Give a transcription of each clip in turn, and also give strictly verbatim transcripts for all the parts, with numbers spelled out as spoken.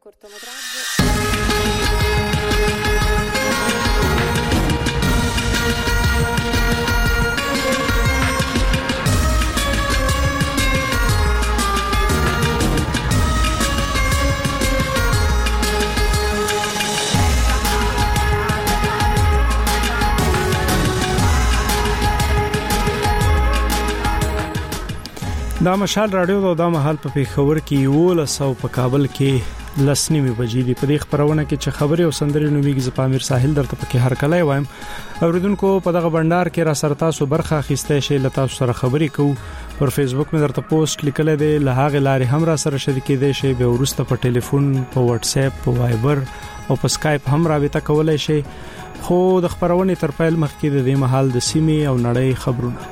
دا مشال رادیو دا, دا محل په پیښور کې یو لسو په کابل کې لسنیمه بجې دی. په دې خبرونه کې چې خبري او سندري نومیږي ز پامیر ساحل درته پکې هر کله وایم. اوریدونکو په دغه بندر کې را سره تاسو برخه اخیسته شي لته تاسو سره خبري کوو. پر فیسبوک مې درته پوسټ لیکل دی له هغه لارې هم را سره شریکې دي شي به ورسته په ټلیفون په واتس اپ په وایبر او په اسکایپ هم رابطه کولای شي. خو د خبرونه تر پیل مخکې د دې محل د سیمې او نړۍ خبرونه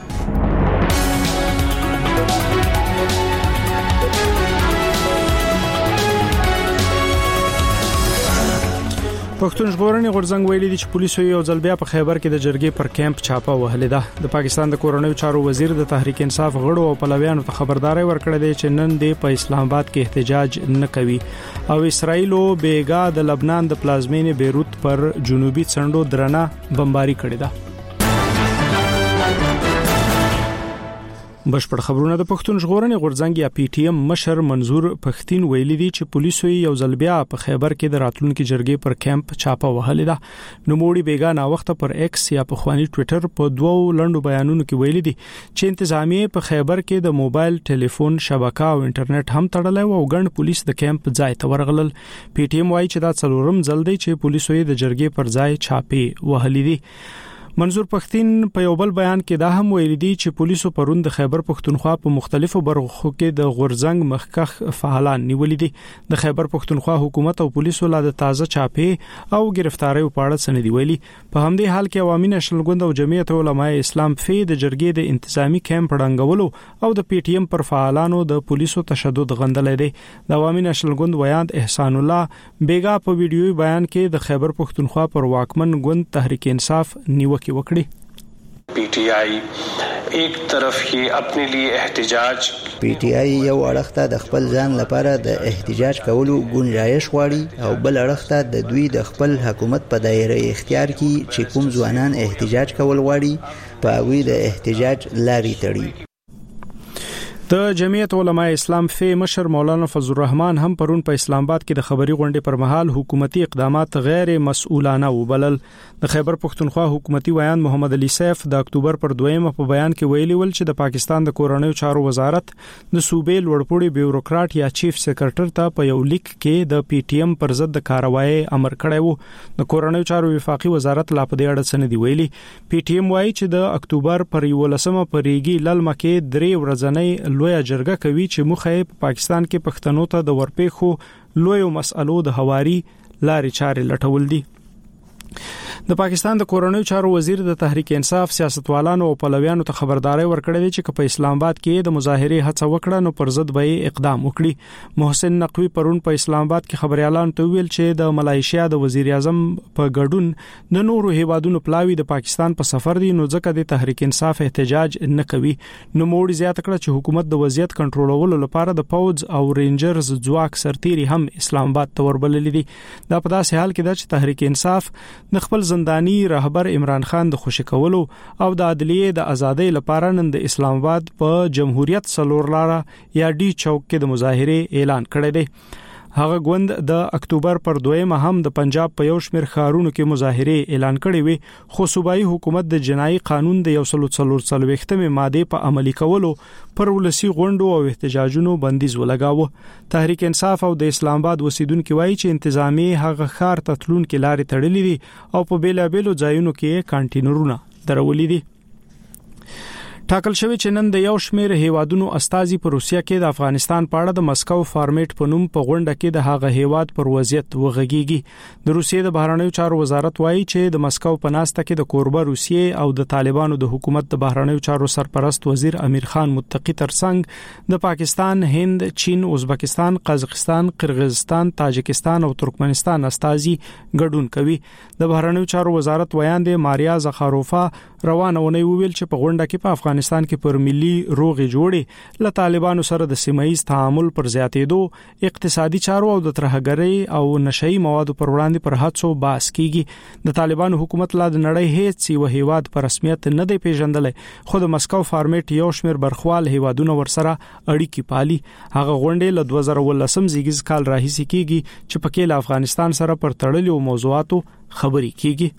پښتون ژغورنې غورځنګ ویلي دي چې پولیسو یو ځل بیا په خیبر کې د جرګې پر کیمپ چاپه وهلې ده. د پاکستان د کورونیو چارو وزیر د تحریک انصاف غړو او پلویانو ته خبرداري ورکړې ده چې نن د په اسلام آباد کې احتجاج نه کوي او اسرایلو بیګا د لبنان د پلازمینې بیروت پر جنوبي څنډو درنه بمباري کړې ده. بشپړ خبرونه د پښتون ژغورنې غورځنګ یا پی ټی ایم مشر منظور پښتين ویلي دي چې پولیسو یو ځل بیا په خیبر کې د راتلونکو جرګې پر کیمپ چاپه وهلې ده. نو موړي بیګا نا وخت پر ایکس یا په خواني ټوئیټر په دوو لندو بیانونو کې ویلي دي چې انتظامیه په خیبر کې د موبایل ټلیفون شبکه او انټرنیټ هم تړلې او ګڼ پولیس د کیمپ ځای ته ورغلل. پی ټی ایم وايي چې دا څلورم ځل دی چې پولیسو د جرګې پر ځای چاپه وهلې دي. منظور پښتين په یو بل بیان کې دا هم ویلي دي چې پولیسو پروند د خیبر پښتونخوا په مختلفو برخو کې د غورځنګ مخکخ فعالان نیولې دي. د خیبر پښتونخوا حکومت او پولیسو لا د تازه چاپه او گرفتاری په اړه سندې ویلي. په همدې حال کې عوامي نشل ګوند او جمعیت علماء اسلام فی د جرګې د انتظامی کیمپ ړنګولو او د پی ټی ایم پر فعالانو د پولیسو تشدد غندلې دي. د عوامي نشل ګوند ویاند احسان الله بیګا په ویډیوي بیان کې د خیبر پښتونخوا پر واکمن ګوند تحریک انصاف نیوکه وکړي. پی ټی آی ایک طرف کې خپل لیے احتجاج پی ټی آی یو اړخته د خپل ځان لپاره د احتجاج کولو گنجائش غواړي او بل اړخته د دوی د خپل حکومت په دایره اختیار کې چې کوم ځوانان احتجاج کول غواړي په وی د احتجاج لاري تړي. د جمعیت علماء اسلام فی مشر مولانا فضل الرحمن هم پرون په اسلام آباد کې د خبري غونډې پر مهال حکومتي اقدامات غیر مسؤلانه وبلل. د خیبر پښتونخوا حکومتي ویان محمد علي سیف د اکتوبر پر دویمه په بیان کې ویلي ول چې د پاکستان د کورونیو چارو وزارت د صوبې لوړپوړي بیوروکرات یا چیف سیکریټر ته په یو لیک کې د پی ټی ایم پر ضد د کاروایی امر کړی وو. د کورونیو چارو وفاقي وزارت لا په دې اړه څه نه دی ویلي. پی ټی ایم وایي چې د اکتوبر پر یولسمه پرېږي للمه کې درې ورځنۍ لوی جرګه کوي چې مخه په پاکستان کې پښتنو ته د ورپېخو لوی مسألو د هواري لارې چارې لټول دي. د پاکستان د کورونیو چارو وزیر د تحریک انصاف سیاستوالانو او پلویانو ته خبرداري ورکړې ده چې په اسلام آباد کې د مظاهره هڅه وکړه نو پر ضد به اقدام وکړي. محسن نقوی پرون په اسلام آباد کې خبريالان ته ویل چې د ملایشیا د وزیر اعظم په ګډون د نورو هیوادونو پلاوی د پاکستان په سفر دي نو ځکه د تحریک انصاف احتجاج نه کوي. نو موړي زیات کړه چې حکومت د وضعیت کنټرولولو لپاره د پوز او رینجرز ځواک سرتيري هم اسلام آباد ته وربلل دي. دا په داسې حال کې ده چې تحریک انصاف د خپل زنداني رهبر عمران خان د خوشی کولو او د عدلیه د ازادۍ لپاره نن د اسلام آباد په جمهوریت سلور لاره یا ډی چوک کې د مظاهره اعلان کړی دی. هغه غوند د اکتوبر پر دویمه هم د پنجاب په یو شمېر ښارونو کې مظاهره اعلان کړي وي خو صوبایي حکومت د جنایي قانون د یو سل څلور څلوېښتمه ماده په عملي کولو پر ولسی غونډو او احتجاجونو بندیز ولګاوه. تحریک انصاف او د اسلام آباد وسیدونکو وایي چې انتظامی هغه ښار تتلون کې لارې تړلې دي او په بیلابېلو ځایونو کې کانټینرونه درولې دي. ټاکل شوی چې نن د یو شمېر هیوادونو استازي په روسیا کې د افغانستان په اړه د مسکو فارمیټ په نوم په غونډه کې د هغه هیواد پر وضعیت وغږیږي. د روسیې د بهرنیو چارو وزارت وایي چې د مسکو په ناسته کې د کوربه روسیې او د طالبانو د حکومت د بهرنیو چارو سرپرست وزیر امیر خان متقی ترڅنګ د پاکستان، هند، چین، ازبکستان، قزاقستان، قرغیزستان، تاجکستان او ترکمنستان استازي ګډون کوي. د بهرنیو چارو وزارت ویاند ماریا زخاروفا روانه ونی ویل چې په غونډه کې په افغانستان کې پر ملي روغې جوړې له طالبانو سره د سیمایي تعامل پر زیاتېدو، اقتصادي چارو او د ترهګرۍ او نشئی موادو پر وړاندې پر هڅو باس کیږي. د طالبانو حکومت لا د نړۍ هیڅ یو هیواد پر رسمیت نه دی پیژندلې، خو د مسکو فارمیټ یو شمېر برخوال هیوادونه ورسره اړیکې پالي. هغه غونډې له دوه زره ولسم زیږیز کال راهیسې کیږي چې پکې له افغانستان سره پر تړلو موضوعاتو خبرې کیږي.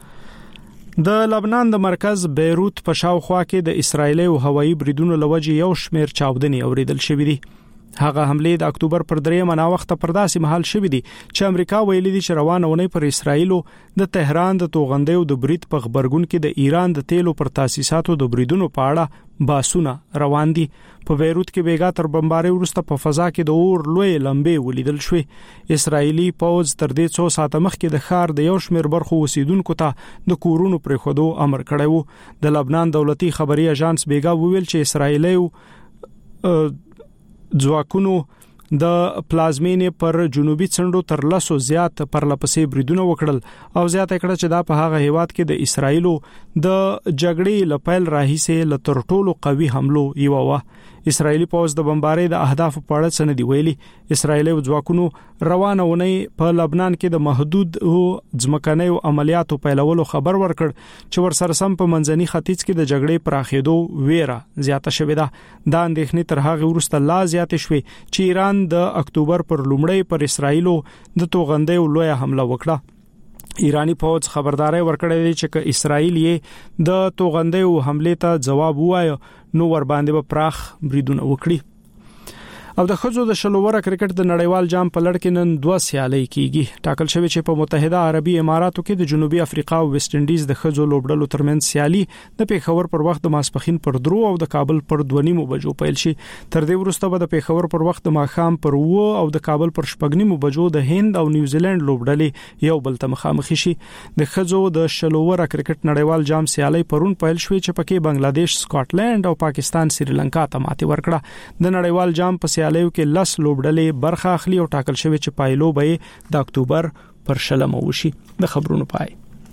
د لبنان د مرکز بیروت په شاوخوا کې د اسرایلی او هوایي بریدونو لوجې یو شمېر چاودنې اوریدل شوې دي. هغه حمله د اکتوبر پر دریمه نا وخت پر داسې محل شوې دي چې امریکا ویلي دي چې روانه ونی پر اسرایلو د تهران د توغندې او د برید په خبرګون کې د ایران د تیلو پر تاسیساتو د بریدونو په اړه باسونه روان دي. په بیروت کې بیګا تر بمبارۍ وروسته په فضا کې د اور لوی لمبې ولیدل شوې. اسرایلی پوځ تر دې څو ساعته مخکې د ښار د یو شمېر برخو اوسیدونکو ته د کورونو پرېښودو امر کړی و. د لبنان دولتي خبري اژانس بیګا وویل چې اسرایلی ځواکونو د پلازمینې پر جنوبي څنډو تر لسو زیات پرلپسې بریدونه وکړل او زیاته کړه چې دا په هغه هیواد کې د اسرایلو د جګړې لپیل راهیسې له تر ټولو قوي حملو یو و. اسرایلی پوځ د بمبارۍ د اهداف په اړه څه نه دی ویلي. اسرایلی ځواکونو روانه ونی په لبنان کې د محدود او ځمکنیو عملیاتو پیلولو خبر ورکړ چې ورسره سم په منځني ختیځ کې د جګړې پراخېدو ویره زیاته شوې ده. دا اندېښنې تر هغه وروسته لا زیاتې شوې چې ایران د اکتوبر پر لومړی پر اسرایلو د توغندې لوی حمله وکړه. ایرانی پوځ خبرداري ورکړې ده چې ک اسرایل یې د توغندې حمله ته جواب وایي نو ور باندې به پراخ بریدونه وکړي. او د خزو د شلووره کرکټ د نړیوال جام په لړ کې نن دوه سیالۍ کیږي. ټاکل شوی چې په متحده عربي اماراتو کې د جنوبي افریقا او ویسټ انډیز د خزو لوبډلو ترمنځ سیالي د پیښور پر وخت د ماسپخین پر درو او د کابل پر دوه نیمو بجو پیل شي. تر دې وروسته به د پیښور پر وخت د ماښام پر و او د کابل پر شپږ نیمو بجو د هند او نیوزیلند لوبډلې یو بل ته مخامخ شي. د خزو د شلووره کرکټ نړیوال جام سیالي پرون پیل شوې چې پکې بنگلاديش، سکاټلند او پاکستان سریلانکا ته ماتې ورکړه. د نړیوال جام په سیالیو کې لس لوبډلې برخه اخلي او ټاکل شوی چې پایلو به د اکتوبر پر شلمه وشي. د خبرونو پای.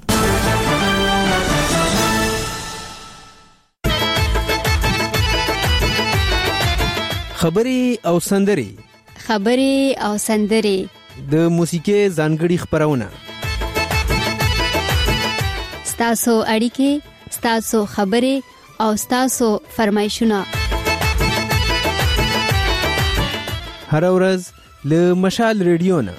خبري او سندري خبري او سندري د موسیقي ځانګړي خبرونه ستاسو اړیکې، ستاسو خبري او ستاسو فرمایشونه هر ورځ له مشال ریډیو نه.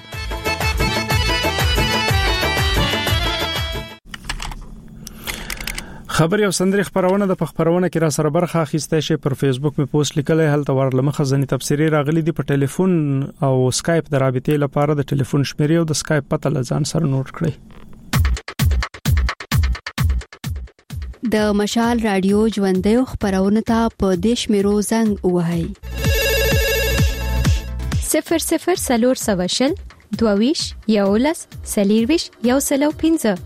خبري او سندري خبرونه د خبرونه کې را سره برخه اخیسته شي. پر فیسبوک می پوسټ لیکلای هلته ورلمه خزنی تفسیری راغلي دی. په ټلیفون او سکایپ د رابطې لپاره د ټلیفون شمیرې او د سکایپ پته لزان سره نوٹ کړئ. د مشال رادیو ژوندې خبرونه ته په دیش میرو زنګ وهاي صفر صفر سلور سواشل دوویش یولس سلیرویش یو سلو پینزه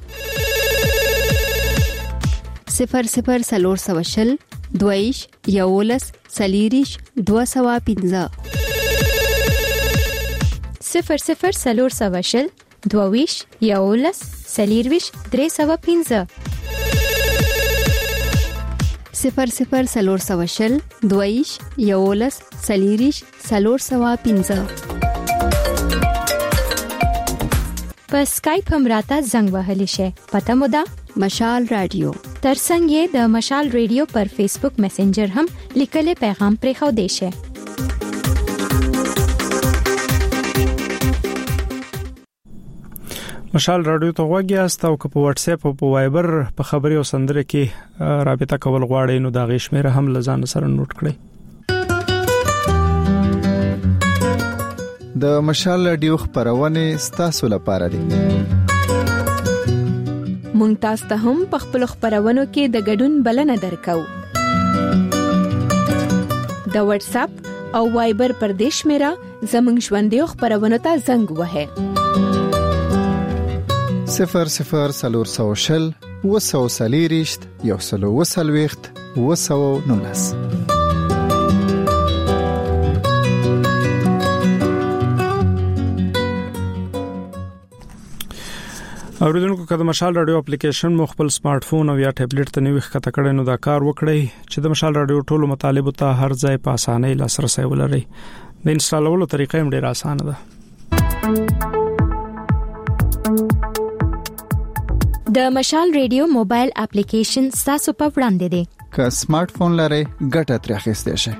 صفر صفر سلور سواشل دوویش یولس سلیریش دو سوا پینزه صفر صفر سلور سواشل دوویش یولس سلیرویش درې سوا پینزه صفر صفر سلور سواشل دویش یولس سلیریش سلور سوا پینزه. په سکایپ هم راته زنګ وهلی شي. پته مو ده مشال رادیو. ترڅنګ یې د مشال رادیو پر فیسبوک میسنجر هم لیکل پیغام پرې خو دی شي. مشال رادیو ته وګیاست او په واتس اپ او په وایبر په خبري او سندره کې رابطه کول غواړئ نو دا غیشمره هم لزان سره نوٹ کړئ. د مشال رادیو خبرونه ستاسو لپاره دي. مونږ تاسو ته هم په خپل خبرونو کې د ګډون بلنه درکو. د واتس اپ او وایبر پر دیش میرا زمنګ ژوندې خبرونه ته زنګ وهه صفر صفر سلور سوشل وسو سلیریشت یو سلو وسلويخت وسو نونس. اوریدونکو که د مشال رادیو اپلیکیشن مو خپل سمارټ فون او یا ټابلیټ ته نیو ښکته کړئ نو دا کار وکړئ چې د مشال رادیو ټولو مطالبه ته هر ځای په اسانۍ لاسرسي ولرئ. د انسټالولو طریقه هم ډیره اسانه ده. د مشال رادیو موبایل اپلیکیشن تاسو په وړاندې دی. که سمارټ فون لرئ ګټه ترې اخیستئ شئ.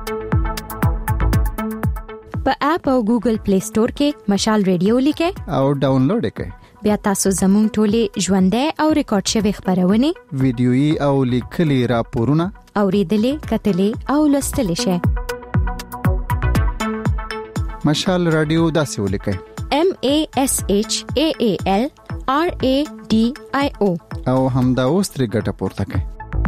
په اپ او ګوګل پلی سٹور کې مشال رادیو لیکئ او ډاونلوډ کړئ. بیا تاسو زموږ ټولې ژوندۍ او ریکارډ شوی خبرونه ویډیويي او لیکلي راپورونه اوریدلې کتلې او لوستلې شئ. مشال رادیو داسې ولیکئ: M A S H A A L R A D I O او همدا اوس ترې ګټه پورته کړئ.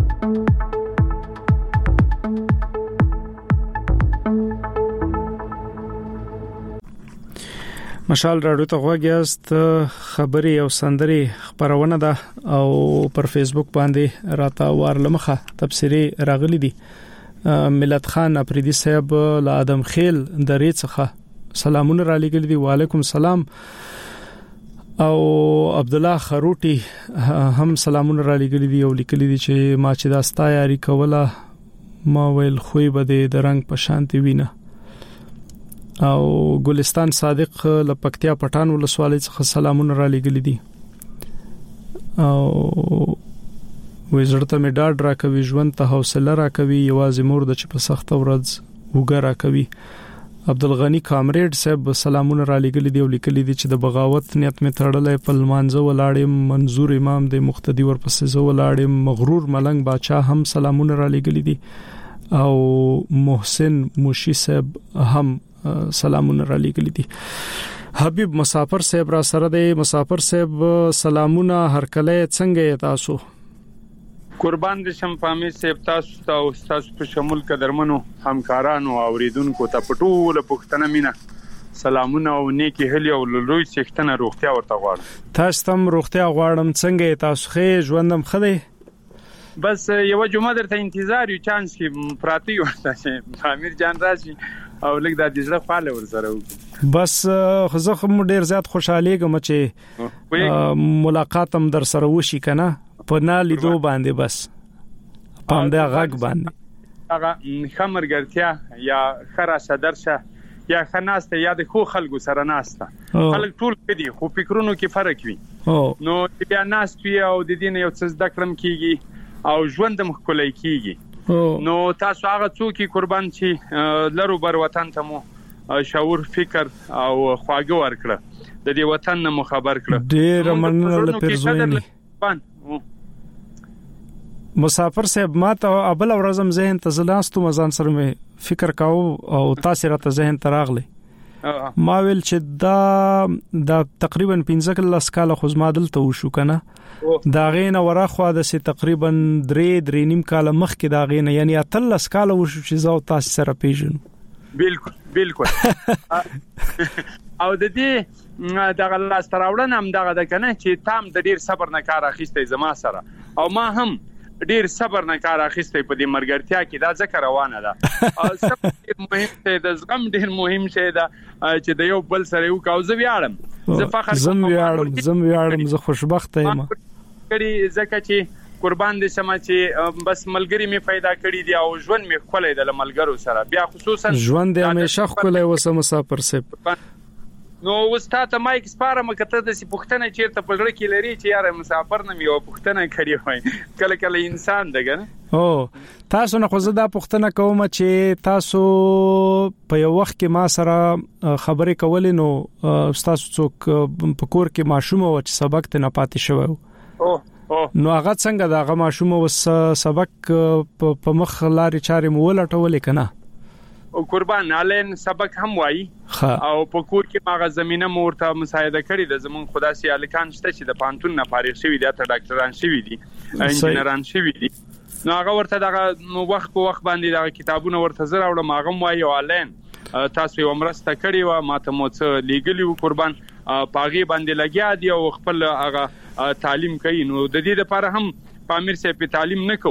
مشال رادیو ته غوږیاست. خبري او سندري خبرونه ده او پر فیسبوک باندې راته وارلمخه تبصری راغلي دي. ملت خان افریدي صاحب له ادم خیل درې څخه سلامونه را لګل دي. وعلیکم سلام. او عبد الله خروټي هم سلامونه را لګل دي او لیکلي دي چې ما چې دا ستایاري کوله ما ویل خوې بده د رنگ په شانتي وینه. او ګلستان صادق لپکتیا پټان ولسوالۍ څخه سلامونه را لګل دي. او وزړه می ډاډ را کوي، ژوند ته حوصله را کوي، یوازې مور د چ په سخت ورځ وګ را کوي. عبدالغنی کامریډ صاحب سلامونه را لګل دي او لیکلي دي چې د بغاوت نیت می تړلې په لمانځه ولاړم، منظور امام د مقتدی ورپسې زو ولاړم، مغرور ملنګ باچا هم سلامونه را لګل دي او محسن موشی صاحب هم سلامونه را لګل دي. حبیب مسافر صاحب را سره دی. مسافر صاحب سلامونه، هر کله څنګه تاسو؟ قربان دې شم پامیر صاحب، تاسو ته او تاسو په شمول قدرمنو همکارانو او اوریدونکو ته پټول پښتنه مینا سلامونه او نیکی هلي او لوی څښتنه روغتیا ورته غواړم. تاسو تم روغتیا غواړم. څنګه تاسو ښه ژوندم خدای؟ بس یو جمعه درته انتظار یو چانس کې پراتی ورته پامیر جان راشي او لګ د دې فعال ورسره وکړي. بس خو زه هم ډیر زیات خوشاله یم چې ملاقات هم در سره وشي کنه په نالیدو باندې. بس پام دا غږ باندې هغه خمرګرتیا یا خرا صدرشه یا خناسته یا د خو خلکو سره ناسته خلک ټول کدي خو فکرونو کې فرق وي. نو بیا ناس وی او د دین یو څه زده کړم کیږي او ژوند مخکولای کیږي. نو تاسو هغه څوک قربان چې لرو بر وطن ته مو شعور فکر او خواږه ورکړه، د دې وطن نه خبر کړه. ډیر مننه له پرزویني. مسافر صاحب ما ته ابل ورځم ذهن ته زلاستو مزان سره مې فکر کاو او تاسو راته ذهن ته راغلی. ما ویل چې دا دا تقریبا پنځه کله سکاله خو زما دلته وشو کنه. دا غینه ورخوا د سي تقریبا درې درې نیم کال مخکې دا غینه یعنی اتل سکاله وشو چې زو تاسو سره پیژنو. بالکل بالکل. او د دې دغه لاس تراوړن هم دغه د کنه چې تام د ډیر صبر نه کار اخیستې زما سره او ما هم ډیر صبر نه کار اخیستې په دې مرګرتیا کې دا ذکر روانه ده. صبر مهم دی، د زغم ډیر مهم شی ده چې د یو بل سره یو کاوز ویاړم. زه فخر زم ویاړم زم ویاړم زه خوشبخت یم کړي ځکه چې قربان دي سم چې بس ملګری می پیدا کړی دی او ژوند می خولې د ملګرو سره بیا خصوصا ژوند د همیشه خولې وسه مسافر سپ. نو استاد مایک سپارم کته د سی پښتنه چیرته پړړ کې لري چې یاره مسافر نه میو پښتنه کړی وای کله کله انسان دغه. او تاسو نه خو زه دا پښتنه کوم چې تاسو په یو وخت کې ما سره خبرې کولې نو تاسو څوک په کور کې ماشوم او چې سبق ته نه پاتې شوی او نو هغه څنګه دا هغه ماشوم وس سبق په مخ لارې چارې مولټولې کنه او قربان علین سبق هم وای او په کور کې ماغه زمينه مورته مساعده کړې د زمون خدا سي الکان شته چې د پانتون نه فارغ شوی دي ته ډاکټران شوی دي انجنیران شوی دي. نو هغه ورته دغه وخت په وخت باندې دا کتابونه ورته زره وړم هغه وای او علین تاسو یو مرسته کړی و ماته مو څه لیګلی و قربان پاغي باندې لګیا دی او خپل هغه تعلیم کوي. نو د دې لپاره هم پامیر سه په تعلیم نکو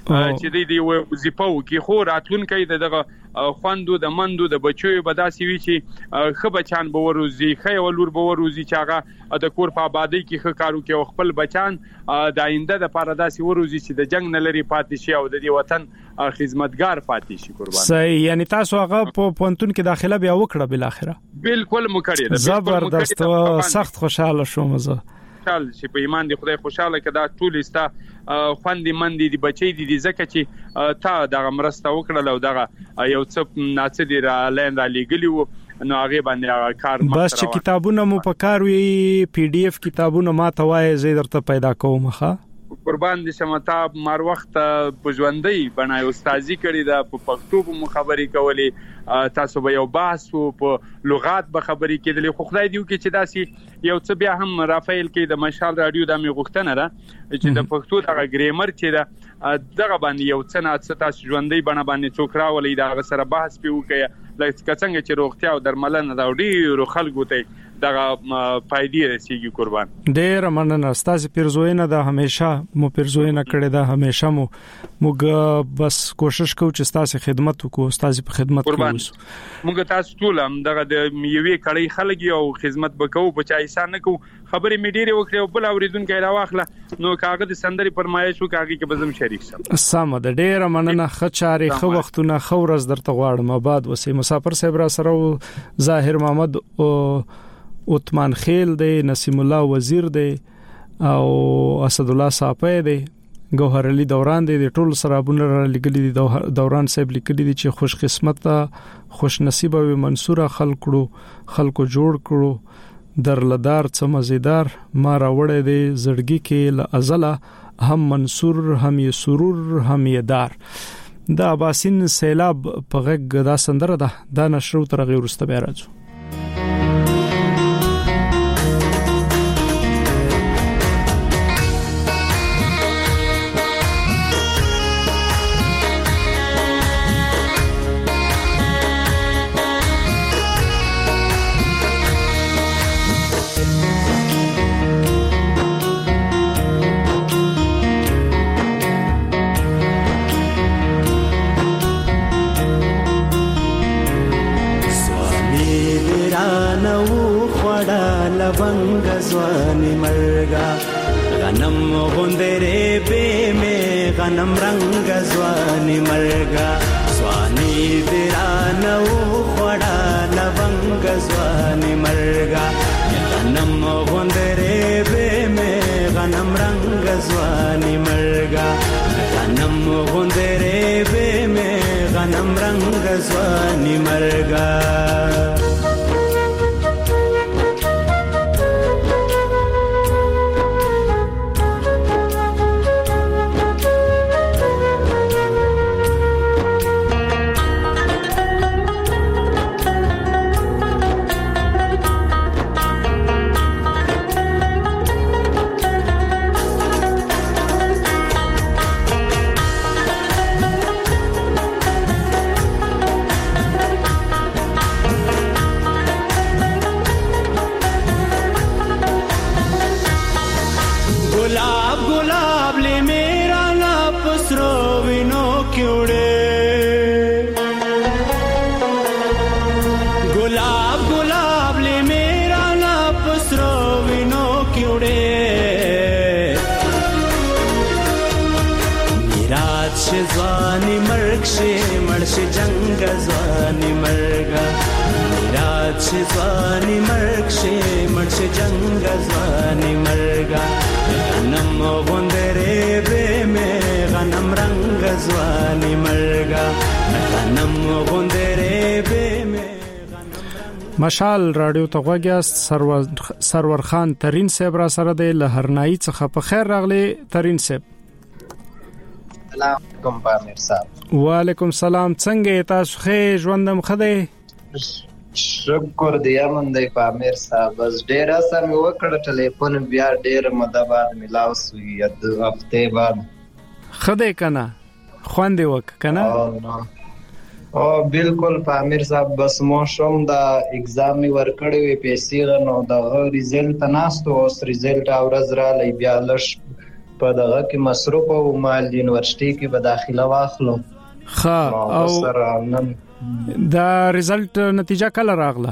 چې د دې وظیفه وکي خو راتلونکي دغه خوندو د مندو د بچو به داسې وي چې خو بچان به وروزي خې ولور به وروزي چې هغه د کور په آبادی کې خو کارو کې خپل بچان د آینده د پاره داسې وروزي چې د جنگ نه لري پاتې شي او د دې وطن خدمتګار پاتې شي قربان. صحیح، یعنی تاسو هغه په پونتون کې داخله بیا وکړه بل اخره؟ بالکل مو کړی ده. زبردست، سخت خوشاله شوم زه. خوشاله شي په ایمان دی خدای خوشاله کړه ټول استا خوندې مندې دی بچي دي ځکه چې تا دغه مرسته وکړه او دغه یو څه ناڅ دی را لاین را لګلی وو نو هغه باندې کار مخ بس چې کتابونه مو په کار وی پی ډی اف کتابونه ما ته وای زه درته پیدا کوم ښه قربان دي شمتا مار وخت په ژوندۍ بنای استادي کړی دا په پښتو مو خبرې کولې تاسو به یو بحث په لغات به خبرې کېدلې خو خدای دیو کې چې داسي یو څه بیا هم رافایل کې د مشال رادیو د می غوښتنه را چې د پښتو د ګرامر چې دا دغه باندې یو څه نه څه تاسو ژوندۍ بنه باندې څوک راولې دا سره بحث پیو کې لکه څنګه چې روغتیا او درملنه دا ډیرو خلکو ته دغه فائدې رسیږي قربان. ډیر مننه ستاسو پیرزوینه دا همیشه مو پیرزوینه کړې دا همیشه مو موږ بس کوشش کوو چې ستاسو خدمت وکړو ستاسو په خدمت کې موږ تاسو ټول هم دغه د یوې کړي خلک او خدمت وکړو په چا احسان نه کوو خبرې می ډیره وکړو بل اوریدونکو راواخله نو کاغذ سندري پرمایش وکړي کې بزم شریک سم سم د ډیر مننه خچاري خو وختونه خورز درته غواړم آباد وسې مسافر صاحب را سره ظاهر محمد او عثمان خیل دی نسیم الله وزیر دی او اسد الله صاحب دی گوهر علي دوران دی ټول سرابونه را لګلي دي دوران صاحب لیکلي دي چې خوش قسمت خوش نصیب او منصور خلکو خلکو جوړ کړو در لدار څه مزیدار ما را وړې دی زړګي کې ل ازله هم منصور هم یې سرور هم یې دار دا باسین سیلاب په غږ دا سندره ده دا نشرو تر غیر واستبه راځو. लवंग स्वानी मरगा गनम गुंदरे पे में गनम रंग स्वानी मरगा स्वानी तेरा नऊ खड़ा लवंग स्वानी मरगा गनम गुंदरे पे में गनम रंग स्वानी मरगा गनम गुंदरे पे में गनम रंग स्वानी मरगा ځواني مرګ شي مړ شي جنگ ځواني مرګا میراث شي ځواني مرګ شي مړ شي جنگ ځواني مرګا غنم غوندره به مې غنم رنگ ځواني مرګا غنم غوندره به مې مشال رادیو ته غوږیاست سرور سرور خان ترين صاحب را سره د لهرنای څخه په خیر راغلي ترين صاحب. السلام علیکم پامیر صاحب. وعلیکم السلام څنګه تاسو ښه ژوندم خدای شکر دی امن دی پامیر صاحب بس ډیر سم وکړه ټلیفون بیا ډیر مده بعد ملاو سوی د هفته بعد خدای کنه خوندې وک کنه او بالکل پامیر صاحب بس مو شوم دا ایگزام می ورکړی وی پیسې غنو دا ریزلټ ناستو اوس ریزلټ اورز را لې بیا لش په دغه کې مصروف او مال یونیورسيټي کې به داخله واخلو. ها او دا ریزلټ نتیجه کله راغله؟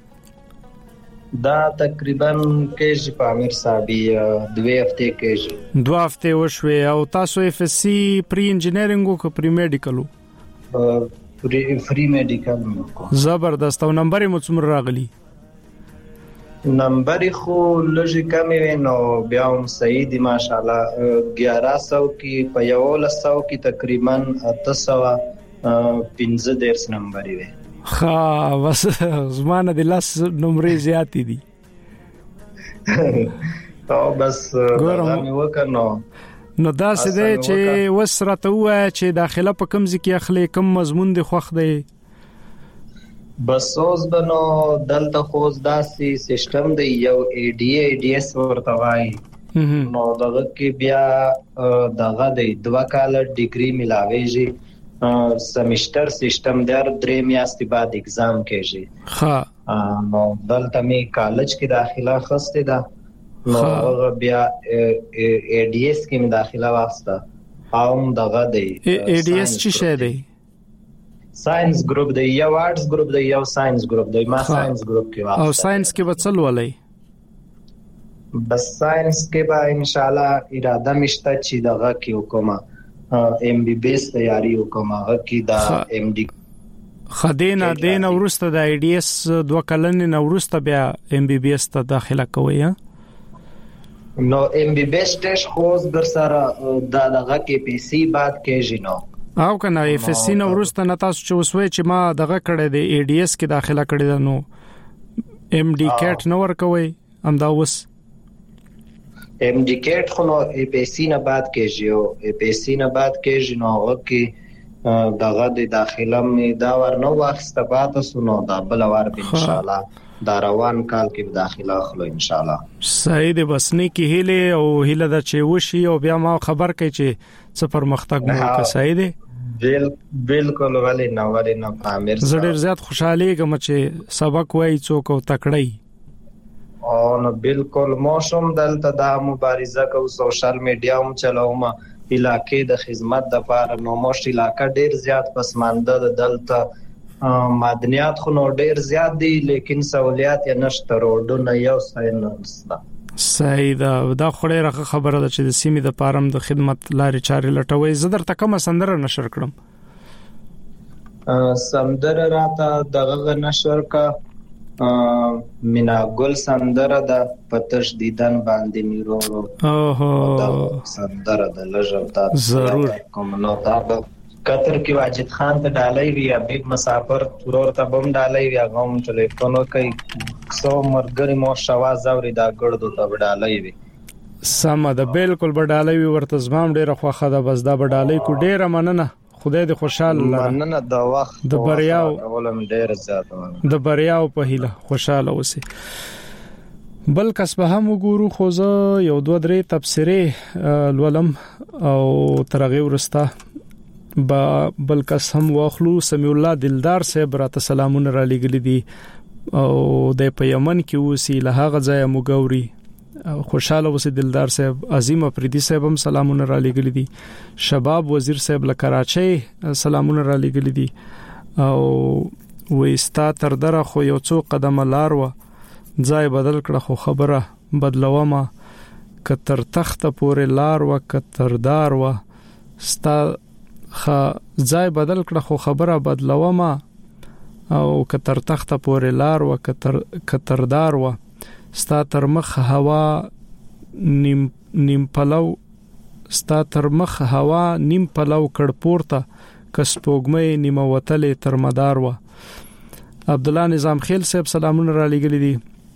دا تقریبا کېږي په امیر صاحب دوه هفته کېږي. دوه هفته وشوي. او تاسو اف اس سی پری انجینرینګ او پری میډیکل؟ پری فری میډیکل. زبردست. او نمبر مو څومره راغلی؟ نمبر خو لږی کم وي نو بیا هم صحیح دي ماشاءالله. یازده سو کې په یو لسو کې تقریبا اته سو پنځه دیرش نمبر وي. ها بس زمانه د لاس نمبرې زیاتې دي. او بس غواړم وکړو نو دا څه دی چې وسرته وای چې داخله په کوم ځکه اخلي کوم مضمون دی خوښ دی؟ بس اوس بنو دلته خوز داسي سیستم دی یو ای ډی ای ډی اس ورته وای. نو دغه کې بیا دغه دی دوه کال ډیګري ملاويږي. سمستر سیستم در درې میاشتې بعد اگزام کېږي. ها نو دلته می کالج کې داخله خسته ده. نو هغه بیا ای ډی اس کې می داخله واسطه. هم دغه دی ای ډی اس څه شی دی؟ ساينس ګروپ دی یا آرټس ګروپ دی یا ساينس ګروپ دی. ما ساينس ګروپ کې واسطه. او ساينس کې به څه ولای؟ بس ساينس کې به ان شاء الله اراده مشته چې دغه کې وکم ایم بی بی ایس تیاری وکم. هغه کې دا ام ډی خدینا دین ورسته د ای ډی اس دوه کلن نه ورسته بیا ام بی بی ایس ته داخله کوي. نو ام بی بی ایس ټیسټ خوز در سره دا دغه کې پی سی بعد کېږي. نو او کنه اف اس سی نو ورسته نه تاسو چې وسوي چې ما دغه کړه د ای ډی اس کې داخله کړی ده نو ام ډی کټ نو ورکوي ام دا وس ام ډی کټ خو نو ای پی سی نه بعد کېږي. او ای پی سی نه بعد کېږي نو هغه کې دغه د داخله می دا ورنو واخسته پاتې سونو دا بل ور به ان شاء الله دا روان کال کې داخله اخلو ان شاء الله. صحیح دی. بس نه کې هله او هله د چې وشي او بیا ما خبر کوي چې څه پرمختګ مو وکړ. صحیح دی. بل بالکل ولی نو ولی نو امیر زه ډیر زیات خوشاله یم چې سبق وای څوک او تکړی. او نو بالکل موشم دلته د مبارزه کو سوشل میډیا هم چلاوم علاقې د خدمت د لپاره. نو موش علاقې ډیر زیات پسمانده دلته مدنیات خو نو ډیر زیات دي لیکن سہولیات یې نشته. روډونه یو ځای نه نشته. صحیح دا دا خوري راخه خبره ده چې د سیمې د پارم د خدمت لارې چارې لټوي. زه درته کوم سندره نشر کړم؟ سندره راته دغه نشر کا مینا ګل سندره د پتش دیدن باندې میرو. اوهو سندره د لږه ضرور کوم نو تا قطر کې واجد خان ته ډالۍ وی ابي مسافر ترور ته بم ډالۍ وی غوم ټلیفون کوي سو مرګري مو شواز اوري دا ګړدو ته ډالۍ وی. سم ده بالکل ډالۍ وی ورته زمام ډیره خوخه ده. بس دا ډالۍ کو ډیره مننه. خدای دې خوشاله لره. مننه د وخت د بریاو ولم ډیره زیات د بریاو په هیله خوشاله اوسئ. بل کسبه هم وګورو. خو زه یو دوه درې تفسیرې لولم او ترغه ورسته با بل کس هم واخلو. سمیع الله دلدار صاحب راته سلامونه را لګل دي او د په یمن کې اوسې له هغه ځای موګوري. خوشاله اوسې دلدار صاحب. عظیم افریدي صاحب هم سلامونه را لګل دي. شباب وزیر صاحب له کراچۍ سلامونه را لګل دي. او وېستا تر دره خو یو څو قدمه لار و ځای بدل کړه خو خبره بدلومه. کتر تخت پورې لار و کتر دار و ستا خ ځای بدل کړه خو خبره بدلومه. او کتر تخت پورې لار و کتر کتردار و ستا تر مخ هوا نیم نیم پلو ستا تر مخ هوا نیم پلو کړ پورته کس پوګمې نیمه وتلې تر مدار و. عبد الله نظام خیل صاحب سلامونه را لګل دي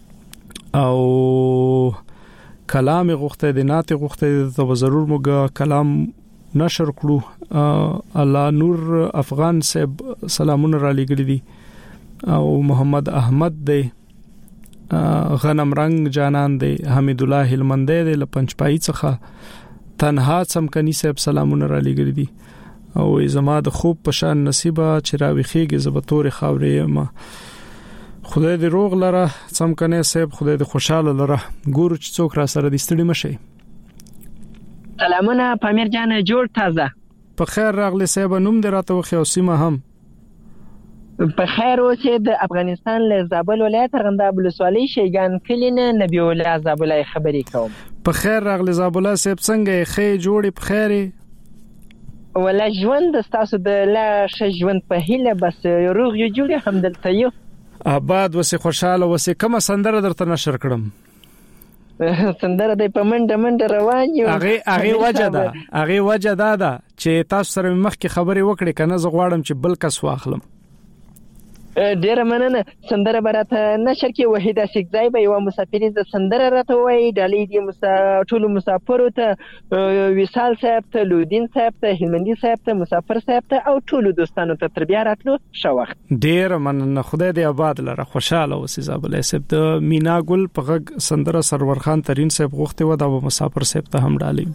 او کلام غوښته د نات غوښته ته ضرور موږ کلام نشر کړو. الله نور افغان صاحب سلامونه را لګل دي او محمد احمد دی. غنم رنگ جانان دی. حمید الله هلمندی دی لپنچپای څخه. تنها سمکنی صاحب سلامونه را لګل دي او زما د خوب پشان نصیبه چې راوي خيږي زبتور خاورې ما. خدای دې روغ لره سمکنه صاحب. خدای دې خوشاله لره. ګورو چې څوک را سره د ستړي مشي. سلامونه پامیر جان جوړ تازه. په خیر راغلی صاحب، نوم دې راته وخی او سیمه هم. په خیر اوسې. د افغانستان له زابل ولایت ارغنداب ولسوالۍ شیګان کلی نه نبی الله زابلای خبرې کوم. په خیر راغلی زابلای صاحب، څنګه یې؟ خې جوړې په خیرې؟ ولا ژوند تاسو د لا ښه ژوند په هیله بس روغ یو جوړ هم دلته یو. آباد وسه خوشاله وسه. کومه سندره درته نشر کړم؟ سندره د پمنډ منډ روان یو. هغه هغه وجه ده هغه وجه ده دا چې تاسو سره مخکې خبرې وکړې کنه، زه غواړم چې بل کس واخلم. ډیر مننه. سندره براته نشر کې وحیده شیخزای به یو مسافری ز سندره راته وای، ډالې دې مسا ټول مسافرو ته، وصال صاحب ته، لودین صاحب ته، هلمندي صاحب ته، مسافر صاحب ته او ټول دوستانو ته تر بیا راتلو ښه وخت. ډیر مننه. خدای دې آباد لره. خوشاله اوسې زابل صاحب. د مینا ګل په غږ سندره سرور خان ترين صاحب غوښته و دا مسافر صاحب ته هم ډالې.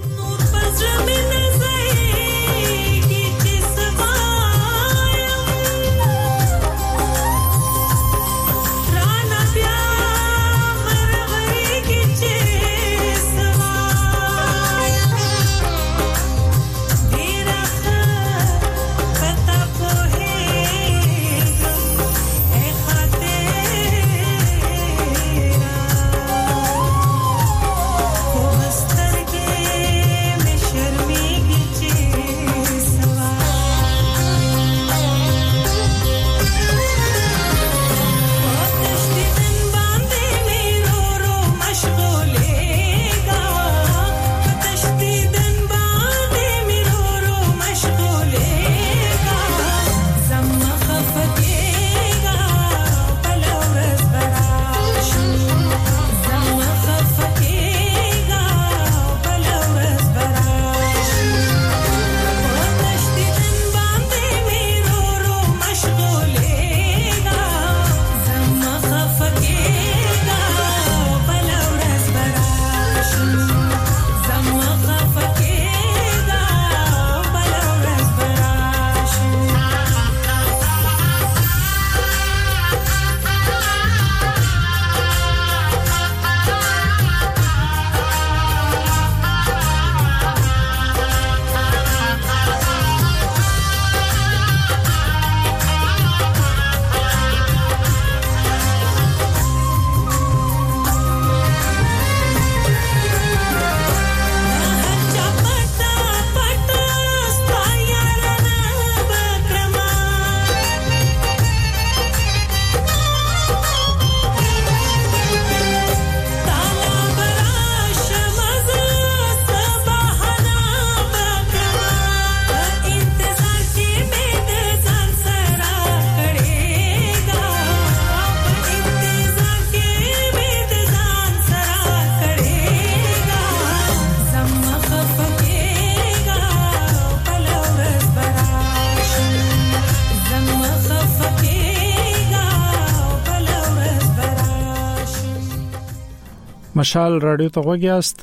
مشال رادیو ته وګیاست.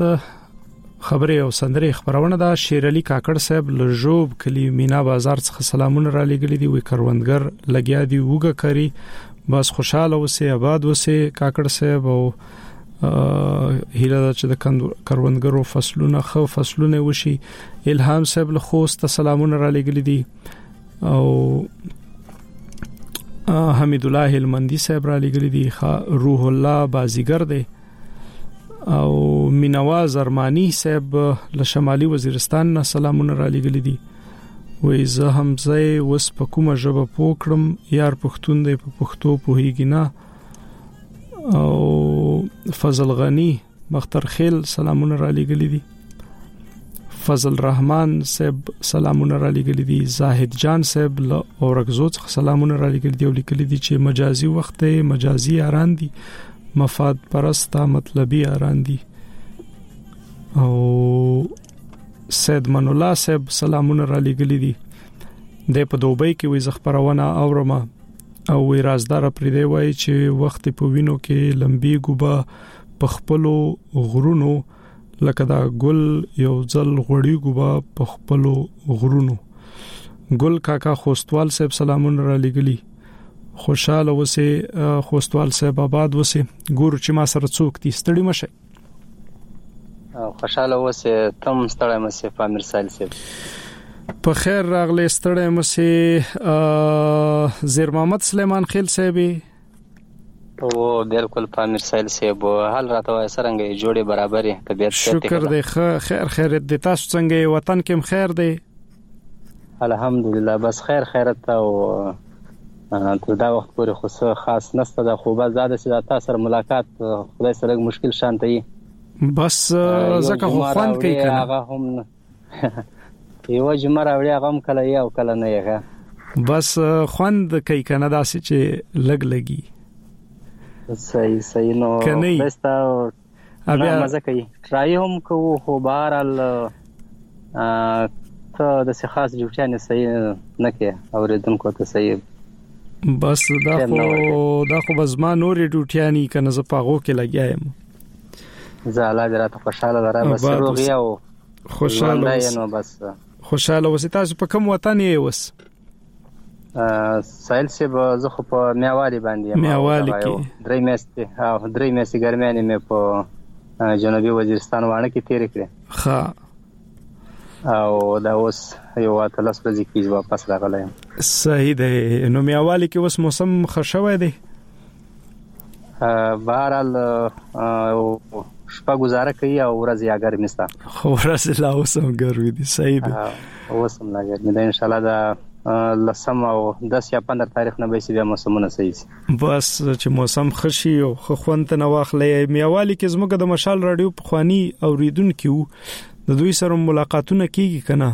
خبرې او سندرې خبرونه دا شیر علي کاکړ صاحب لجوب کلی مینا بازار څخه سلامونه را لګلې دي. وی کروندګر لګیا دی وګه کری، بس خوشاله وسه آباد وسه کاکړ صاحب. او هیله چې د کروندګرو فصلونه خو فصلونه وشي. الهام صاحب له خوست سلامونه را لګلې دي. او حمید الله هلمندي صاحب را لګلې دي. روح الله بازیګر دی. او مینواز ارمانی صاحب له شمالي وزیرستان نه سلامونه را لګلې دي. وې زه هم زې وس په کومه ژبه پوکړم یار پښتون دې په پښتو پوهیږي نه. او فضل غنی مختر خیل سلامونه را لګلې دي. فضل رحمان صاحب سلامونه را لګلې دي. زاهد جان صاحب له اورګزو څخه سلامونه را لګلې دي او لیکلي دي چې مجازي وخت مجازي یاران دي، مفاد پرستا مطلبی آران دي. او سید من الله صاحب سلامونه را لګلې دي. د په دوبۍ کې وي زخبرونه اورما او وی رازدار پر دی وای چې وخت په وینو کې لمبي ګوبا پخپلو غرونو لکه دا ګل یو ځل غړی ګوبا پخپلو غرونو. ګل کاکا خوستوال صاحب سلامونه را لګلې. خوشاله وسه خوستوال صاحب آباد وسه. ګور چې ما سره څوک دي ستړي مشه. خوشاله اوسه تم ستړی مې په امیر سایل صاحب. په خیر راغلی ستړی مې زیر محمد سلیمان خیل صاحب. او بالکل په امیر سایل صاحب حال راته وای سرنګ جوړې برابرې طبيعت شکر دی خیر خیرت دی. تاسو څنګه وطن کې خیر دی؟ الحمدلله بس خیر خیرت او تر دا وخت پورې خو څه خاص نشته دا خو بس زاده چې تاسو سره ملاقات خدای سره مشکل شانته یي بس زکه خو خوان کوي کنه هغه هم یو جمعه راوړي هغه هم کله یو کله نه یې بس خوند کوي کنه داسې چې لګ لګي صحیح صحیح نو بس تا بیا مزه کوي ټرای هم کوو خو بهرال ته د څه خاص جوړچا نه صحیح نه کې اوریدونکو ته صحیح بس دا خو دا خو بزما نورې ډوټیانی کنه ز پاغو کې لګیایم زاله درته خوشاله لره بس روغي او خوشاله نو بس خوشاله وسې تاسو په کوم وطن یې وس؟ سایل سی به زه خو په میاوالی باندې یم میاوالی کې درې میاشتې او درې میاشتې ګرمانې مې په جنوبي وزیرستان وانه کې تیر کړې ښه او دا اوس یو اتلس ورځې کې واپس راغلی یم. صحیح دی. نو میاوالی کې اوس موسم ښه شوی دی؟ بهرحال شپه گزاره کوي او ورځ یا ګرمي ستا خو ورځ لا اوس هم ګرمي دي. صحیح دی. اوس هم لا ګرمي ده. ان شاء الله دا لسم او دس یا پندرہ تاریخ نه به سي موسمونه صحیح شي بس چې موسم خشي او خوند نه واخلې. میاوالی کې زموږ د مشال رادیو په خواني اوریدونکو د دوی سره ملاقاتونه کیږي کنه؟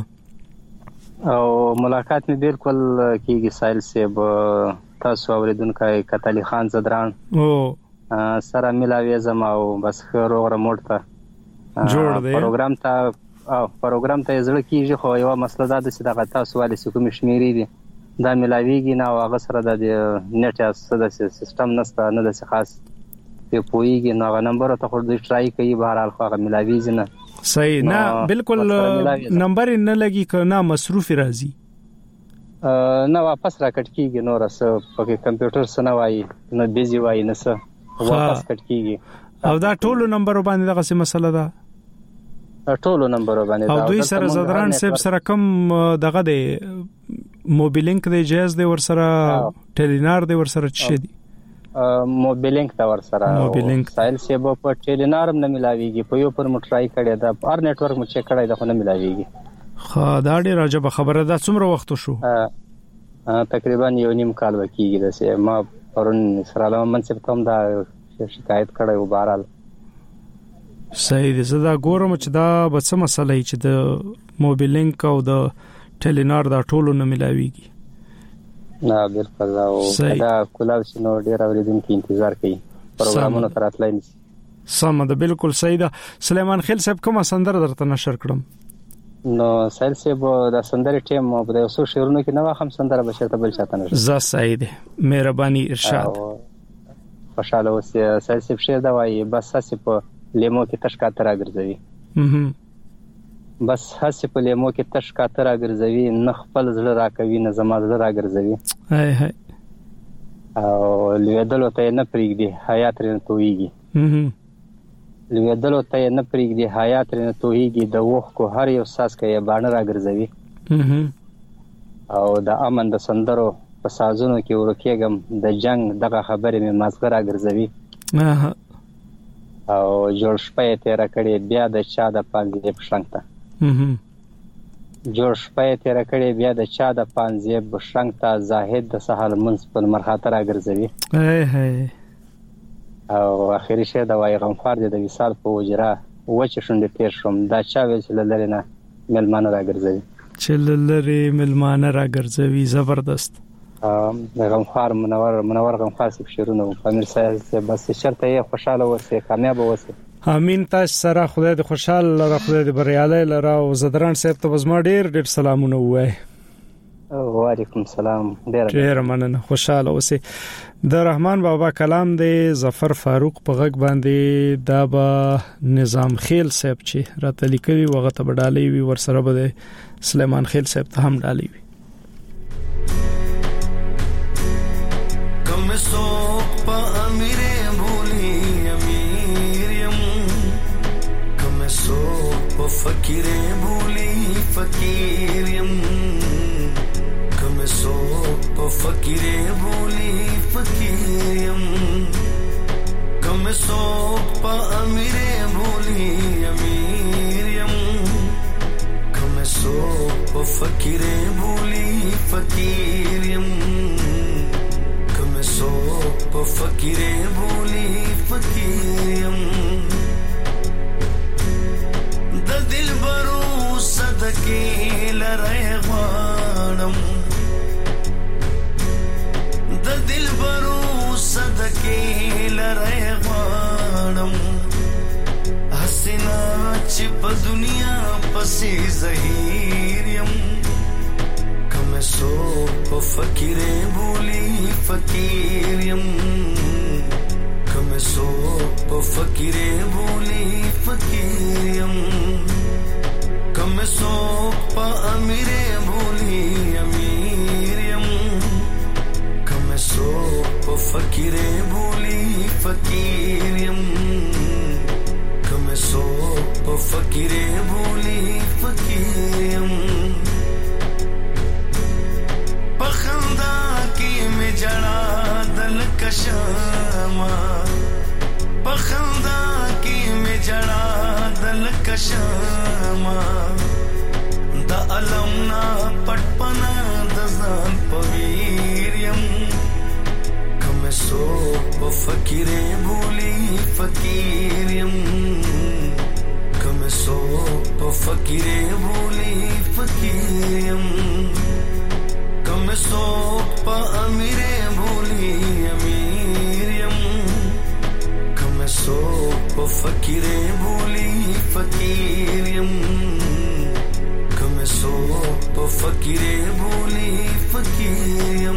او ملاقات می بالکل کیږي سایل صاحب تاسو اوریدونکو کتلی خان زدران او سره ملاوي زما او بس روغ رموټه جوړ دی پروګرام ته او پروګرام ته زړه کیږي خو یو مسله ده چې دغه تاسو والي کوم شمیرې دي دا ملاويږي نه او هغه سره د نت د سیستم نسته نه د خاص په پويږي نو هغه نمبر ته خو د ټرای کوي بهرحال خو هغه ملاويږي نه صحیح نه بالکل نمبر نه لګي کنه مصروف راځي نه واپس راکټ کیږي نو راس په کمپیوټر سره وایي نو بيزي وایي نه څه واپس کټ کیږي او دا ټولو نمبر باندې دغه څه مسله ده ټولو نمبر باندې او دوی سره زدران صاحب سره کم دغه دی موبیلینک دی جهاز دی ور سره ټیلینار دی ور سره چي دي موبیلینک تا ور سره سایل صاحب په ټیلینار هم نه ملاويږي په یو پر مټرای کړی دا هر نت ورک مو چک کړی دا خو نه ملاويږي. خا دا ډیره عجیب خبره ده. څومره وخت شو؟ تقریبا یو نیم کال وکیږي د ما پرون سره له منصب ته هم دا شکایت کړی و بهرحال صحیح دی. زه دا ګورم چې دا به څه مسله ای چې د موبیلینک او د ټیلینار دا ټولو نه ملاويږي. نه بالکل او دا کولاو چې نو ډیر اوریدونکو انتظار کوي پروګرامونو تر اتلای نشي. سم ده بالکل صحیح ده. سلیمان خیل صاحب کومه سندره درته نشر کړم؟ نو سایل صاحب د سندره ټیم او د اوسو شعرونو کې نو هم سندره بشرته بل چاته نشي. ز صحیح ده. مهرباني ارشاد. خوشاله اوسه. سایل صاحب شعر دا وایي بس هسه په لیمو کې تش کاتر راګرځوي بس هسه په لیمو کې تش کاتر راګرځوي نه خپل زړه راکوي نه زما زړه راګرځوي هاي هاي او لیدلو ته نه پریږدي حیات رنه تويږي لیدلو ته نه پریږدي حیات رنه تويږي د وخت کو هر یو ساس کې باندې راګرځوي او د امن د سندرو په سازونو کې ورکیږم د جنگ دغه خبرې مې مازغه راګرځوي او جوړ شپه تیر کړي بیا د چا د پانځې بشنګ ته جوړ شپه تیر کړي بیا د چا د پانځې بشنګ ته زاهد د سهال منص په مرخاطر راګرځوي هي هي او اخري شه د وای غنفار د وصال په وجرا وچ شوند تیر شوم دا چا ویل لري نه ملمانه راګرځوي چې لری ملمانه راګرځوي زبردست غنفار منور منور غنفار سپ شروع امیر صاحب بس شرط یې خوشاله اوسه کامیاب اوسه. امین. تاسو سره خدای دې خوشاله لره خدای دې بریاله لره او زدران صاحب ته وزما ډیر ډیر سلامونه وای. وعلیکم السلام. ډیر ډیر مننه خوشاله اوسه. د رحمان بابا کلام دی ظفر فاروق په غږ باندې دا به نظام خیل صاحب چې راته لیکلي وغه ته بډالې وی ور سره به سلیمان خیل صاحب ته هم ډالې وی. सोक पा अमीरे भूली अमीर यम कम सो فقیر بولی فقیر یم کم سو په فقیر بولی فقیر یم کم سو په امیر بولی امیر یم کم سو په فقیر بولی فقیر یم کم سو په فقیر بولی فقیر یم د دل برو صدقې لره غواړم د دل برو صدقې لره غواړم حسنا چې په دنیا پسې زهیر یم کم سو په فقیر بولی فقیر یم کم سو په فقیر بولی فقیر یم کم سو په امیر بولی امیر یم کم سو په فقیر بولی فقیر یم کم سو په فقیر بولی فقیر یم پخندا کی میں جڑا دل کشما پخندا کی میں جڑا دل کشما دا علمنا پټپنا د ځان پویر یم کم سو په فقیر بولی فقیر یم کم سو په فقیر بولی فقیر یم کم سو په امیر بولی امیر یم کم سو په فقیر بولی فقیر یم کم سو په فقیر بولی فقیر یم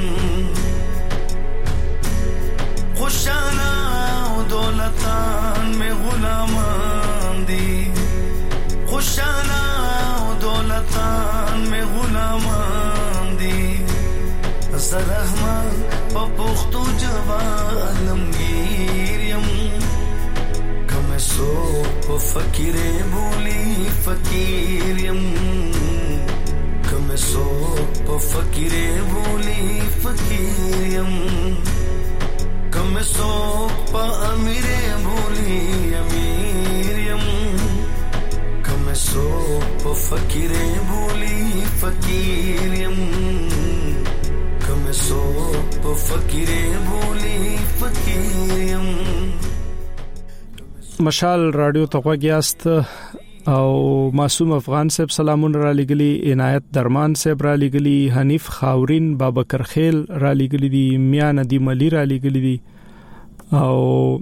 خوشانا و دولتان میں غلامان دی خوشانا و دولتان میں غلامان دی زرحمان پا پختو جبا علمگیر یم کم سو پا فقیر بولی فقیر یم کم سو پا فقیر بولی فقیر یم کم سو پا امیر بولی امیر یم کم سو پا فقیر بولی فقیر یم کم سو پا فقیر بولی فقیر یم مشال رادیو ته غوږیاست او معصوم افغان صاحب سلامون را لګلی عنایت درمان صاحب را لګلی حنیف خاورین بابکر خیل را لګلی دی میان دی ملی را لګلی دی او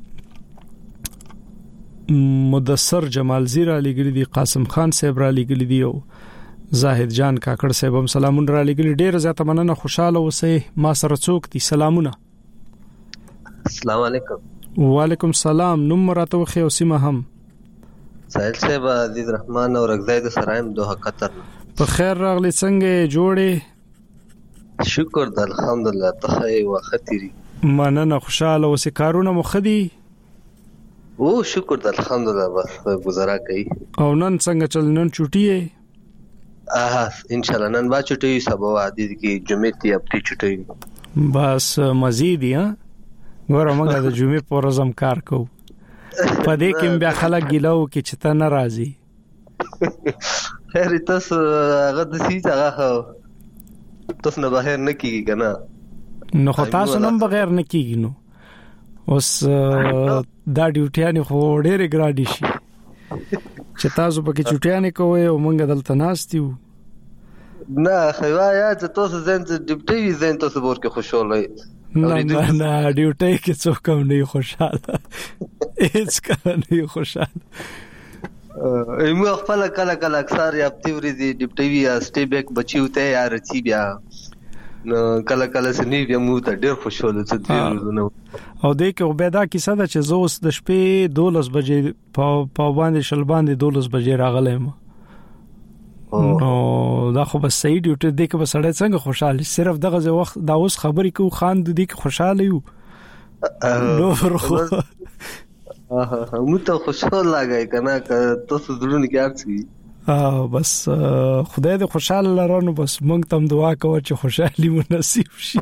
مدثر جمال زی را لګلی دی قاسم خان صاحب را لګلی دی او زاهد جان کاکړ صاحب هم سلامون را لګلی ډیر زیاته مننه خوشاله اوسئ ما سره څوک دي سلامونه السلام علیکم وعلیکم السلام نوم راته وخی او سیمه هم سائل صاحب عزیز رحمان او رغزاید سرایم دوه قطر په خیر راغلی څنګه جوړې شکر د الحمدلله ته و خطری مننه خوشاله اوسې کارونه مو خدي او شکر د الحمدلله بس گزارا کوي او نن څنګه چل نن چټي یې اه ان شاء الله نن با چټي سبا عادي کی جمعه تی اپتی چټي بس مزید ها ګوره موږ د جمعې په ورځ هم کار کوو په دې کې بیا خلک ګیلو کې چې ته ناراضي خیر تاسو هغه د سیس هغه تاسو نه بهر نه کیږي کنه نو خو تاسو نن بغیر نه کیږي نو اوس دا ډیوټیانې خو ډېرې ګراډي شي چې تاسو پکې چټیانې کوئ او موږ دلته ناست یو نه خوایا چې تاسو زین ډیپټي زین تاسو ورکه خوشاله نه نه نه ډیوټي کې څوک هم نه خوشاله هیڅ کله نه خوشاله ایمو خپل کله کله اکثر یا پتیوري دي ډیپټي یا سټي بیک بچیو ته یا رچی بیا نو کله کله سنی بیا مو ته ډیر خوشاله څه دی نو او دې کې وبدا کیسه ده چې زوس د شپې دولس بجې په باندې شل باندې دولس بجې راغلم نو دا خو بس صحیح ډیوټي دې کې بس اړه څنګه خوشاله صرف دغه وخت دا اوس خبرې کو خان دې کې خوشاله یو نو ورخو اه مو ته خوشاله لګای کنه که تاسو درونه کې ارڅي اه بس خدای دې خوشاله لرنو بس مونږ تم دعا کوو چې خوشحالي مو نصیب شي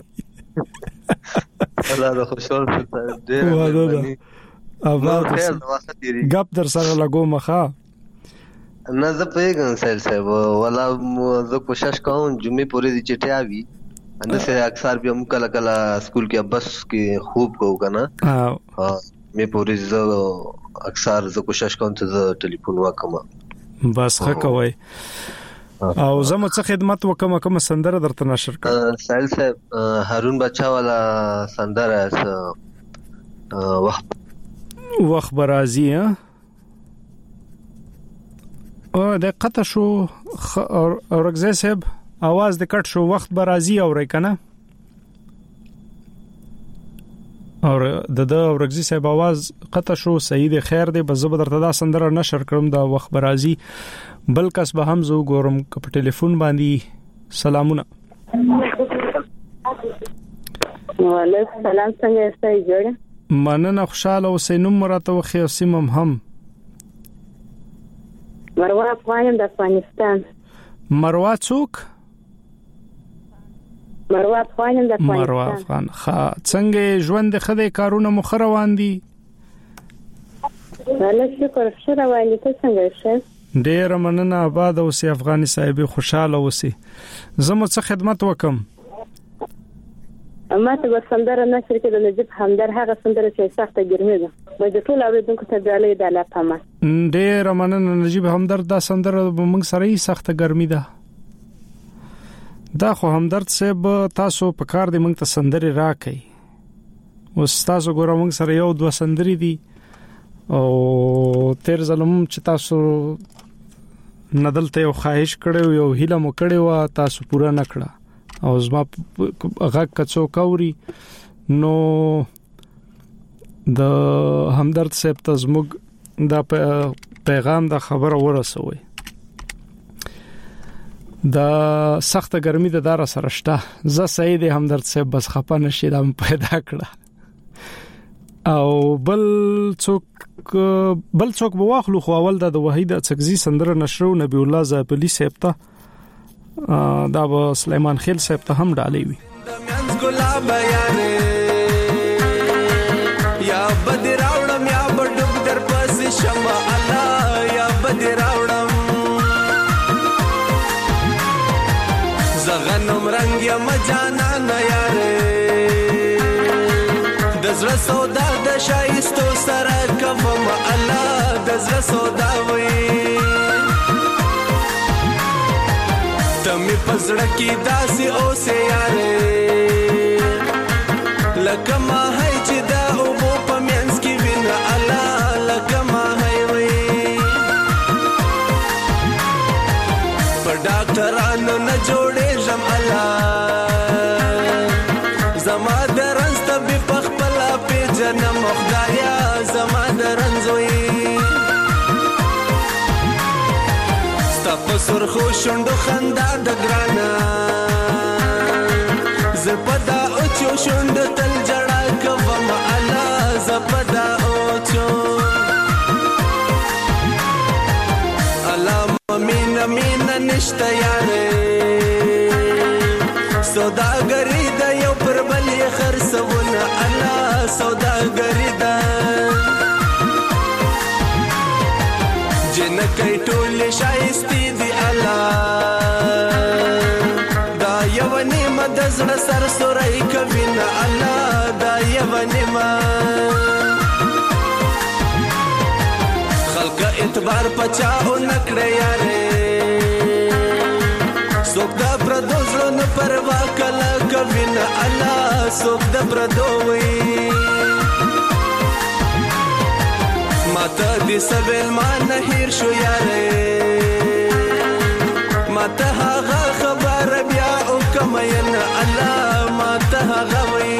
الله دې خوشاله شي ډېر آباد غاب در سره لګو مخه نه زه پیګم سیل صاحب ولا زه کوشش کوم جمعې پورې دې چټیا وي انده سے اکثر بیا موږ کله کله سکول کې بس کې خوب کوو کنه ها مې پورې زه اکثر زه کوشش کوم چې زه ټلیفون وکم بس ښه کوي او زمو څه خدمت وکم کوم سندره درته نشر کړم سیل صاحب هارون بچا والا سندره وخت وخت برازي ها او د قطه شو اورګزه صاحب आवाज د کټ شو وخت برازي اوري کنه اور د د اورګزي صاحب आवाज قطه شو سید خیر دی بس زبر درته سندره نشر کړم د وخت برازي بل کس به هم زو ګورم په ټلیفون باندې سلامونه وعلیکم السلام څنګه یې جوړه مننه خوشاله اوسې نوم راته وخی سیمم هم مروه افغان د افغانستان مروه څوک مروه افغان د افغانستان مروه افغان ښه څنګه ژوند خدای کارونه مخ روان دي الله شکر شکر وایي ته څنګه شه ډیر مننه آباد اوسې افغاني صاحب خوشاله اوسې زمو څه خدمت وکم اما ته وسندره نشر کې د نجيب همدر هغه سندره چې سخته ګرمي ده وای د ټول اوریدونکو ته ډالې د علاقه ما ډیر مننه نجيب همدر دا سندره موږ سره یې سخته ګرمي ده دا خو همدرد صاحب تاسو په کار دې موږ ته سندره راکې اوس تاسو ګورم موږ سره یو دوه سندري دي او تیر ظلم چې تاسو ندلته یو خواهش کړو یو هیله مو کړو تاسو پورا نکړه او زما غږ کڅو کوري نو د همدرد صاحب ته زموږ دا پیغام د خبره ورسوي دا سخت ګرمي د دار سره شته ز سید همدرد صاحب بس خپه نشي دا پیدا کړه او بل څوک بل څوک به واخلو خو اول د وحید څکزي سندره نشرو نبی الله زابلی صاحب ته دا به سليمان خیل صاحب ته هم ډالې وي یا بدراوړم یا بډوب در پس شمع الله یا بدراوړم زغنم رنگ یا مجانا نه یاره دزړه سودا د شایستو سره کوم الله دزړه سودا وي تمې پزړه کې داسې اوسه یاره لکه ما هي چې دا او په مینس کې وینه الله لکه ما هي وي په ډاکټرانو نه جوړې جام الله زما درنست به پخپل په جنم خدایا زما درنزوي ستاسو سرخو شوندو خندا د ګرانا زپدا او چو شوند تل جړا کوم الله زپدا او چو الله مين مين نشته یاره سوداګری د یو پر بلې خرڅونه الله سوداګری د جنکې ټول شایستی دی الله دا یو نیمه د زړه سر سورای کوي نه الله دا یو نیمه خلک اعتبار پچاو نکړه یاره سوک دا پردو زړه پروا کله کوي نه الله سوک دا پردو وي ماته دې سویل ما نه هیر شو یاره ماته هغه خبر بیا او کمین الله ماته هغه وي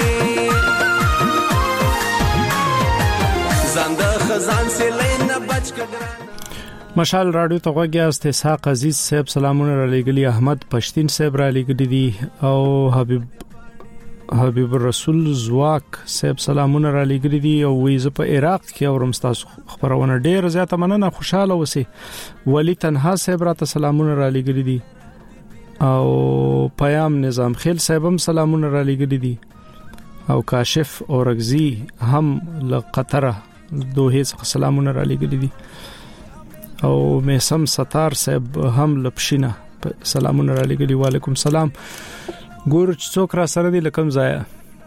زنده خزان سلینه بچ کګران مشال رادیو ته غوږی است اسحاق عزیز صاحب سلامونه را لګلی احمد پښتين صاحب را لګلی دي او حبیب حبیب الرسول زواک صاحب سلامونه را لګري دي او وی ز په عراق کې اورم تاسو خبرونه ډیر زیاته مننه خوشاله وسی. ولی تنها صاحب را ته سلامونه را لګري دي او پیام نظام خیل صاحب هم سلامونه را لګري دي او کاشف اورغزی هم له قطر دوه څخه سلامونه را لګري دي او میسم ستار صاحب هم لپشینه سلامونه را لګري. وعلیکم سلام. ګور څوک را سره دی لکم ځای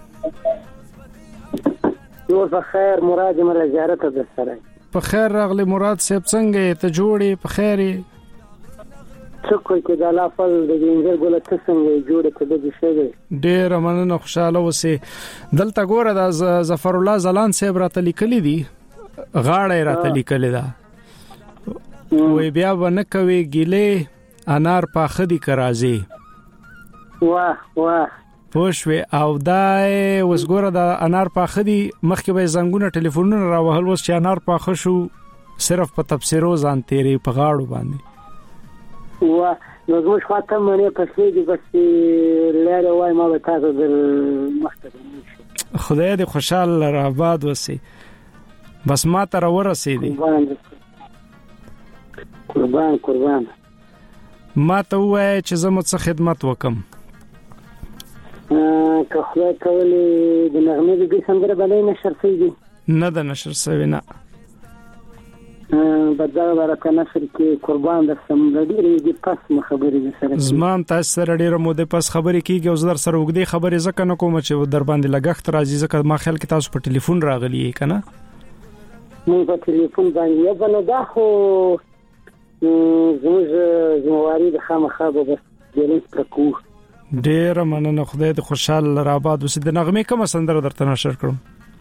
نور په خیر مراد مله زیارت ده سره په خیر راغلی مراد صاحب څنګه ته جوړې په خیر څوک کې د لافل د انځر ګل ته څنګه جوړه ته د شي ډېر مننه خوشاله وسی. دلته ګوره د ظفر الله زلان صاحب را تلیکلی دی غاړه را تلیکلی دا وی بیا ونه کوي ګیله انار پاخه دی کرازي واه واه پوښوي او دای وسګوره د انار پاخه دی مخکې به زنګونه ټلیفونونه راوهل وس چې انار پاخه شو صرف په تفسیرو ځان تیری په غاړو باندې واه نو زموږ خاطر مې پښې دي بس لاره وای ما به تاسو د مخته خدای دې خوشاله را آباد وسی بس ما تر ورسېدی قربان قربان ما ته وای چې زموږ څه خدمت وکم که خدای کولی د نغمه دې سندره باندې نشر شوی نه د نشر شوی نه بدل ورکه نشر کې قربان د سم ډیرې پس خبرې سره زمان تاسو سره ډیره مو د پس خبرې کیږي او زر سره وګړي خبرې زکه نه کوم چې در باندې لګښت راځي زکه ما خیال کې تاسو په ټلیفون راغلی کنه مې په ټلیفون باندې یو بل دا خو زموږ زمواري د خامخا به بس دلته پرکو ډیر مننه خدای دې خوشاله را آباد وسې. د نغمه کوم سندره درته نشر کړم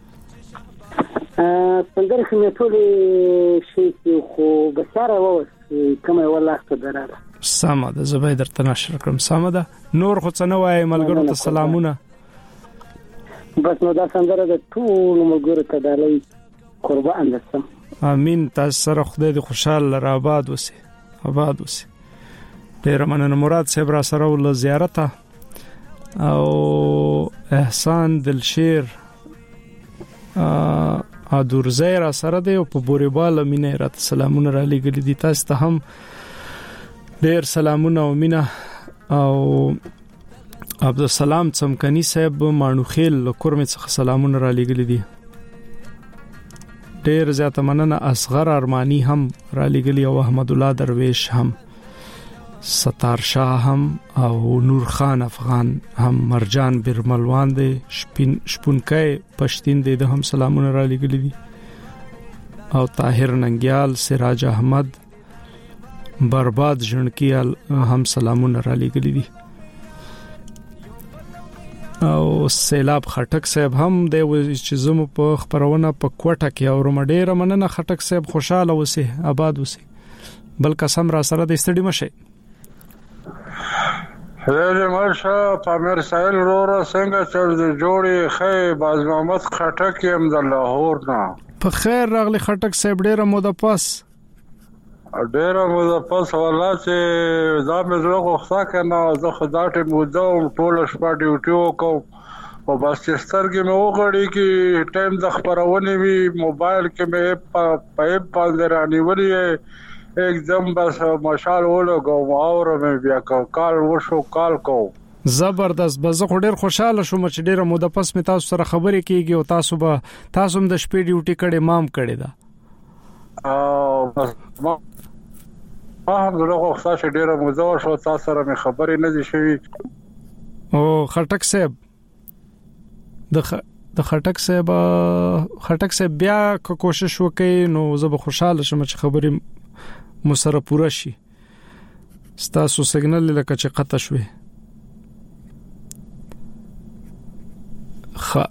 سندره خو ټول شي خو بساره و کومه والله ستدره سمه ده زبې درته نشر کړم سمه ده نور خو څه نه وای ملګرو ته سلامونه بس نو دا سندره د ټول ملګرو ته دالي قربان لسم. امين تاسو سره خدای دې خوشاله را آباد وسې آباد وسې. ډیر مننه مراد صاحب را سره ول زیارت او احسان دلشیر ا ادور زیرا سره دی او په بوريبال مینه رات سلامونه را لګل دي تاسو ته هم ډیر سلامونه او مینه او عبدالسلام څمکنی صاحب مانوخیل کورمه څخه سلامونه را لګل دي ډیر زیاته مننه اصغر ارمانی هم را لګل او احمد الله درویش هم ستار شاه هم او نور خان افغان هم مرجان برملوان دي شپین شپونکای پښتين دي د هم سلامونه را لګل دي او طاهر ننګیال سراج احمد برباد جنکیال هم سلامونه را لګل دي او سیلاب خټک صاحب هم د چې زمو په خبرونه په کوټه کې او رمډېره مننه خټک صاحب خوشاله وسی آباد وسی بل قسم را سره د استډی مشه هله مرشه پامیر سایل رورا څنګه چل د جوړي خې باز محمد خټک يم د لاهور نه په خیر راغلی خټک صاحب ډېره مو د پاس ډېره مو د پاس والله چې دا مې زړه غوښتا کنه زه خداټه مو د ټول شپه ډیوټي وکم او بس چې سترګې مې وغړي کې ټایم د خبرونه وی موبایل کې مې په پایپ باندې رانیولې एकदम بس مشال ولګو اور مې بیا کال وشو کال کو زبردست بزه خو ډیر خوشاله شوم چې ډیره مو د پس می تاسو سره خبرې کیږي او تاسو به تاسو هم د شپې ډیوټي کړي مام کړي دا او بس ما هم دغه وخت چې ډیره مو زو شو تاسو سره می خبرې نه دي شوي او خټک صاحب د د خټک صاحب خټک صاحب بیا کوشش وکړي نو زه به خوشاله شم چې خبرې مو سره پوره شي ستاسو سیګنل لکه چې قطع شوي خ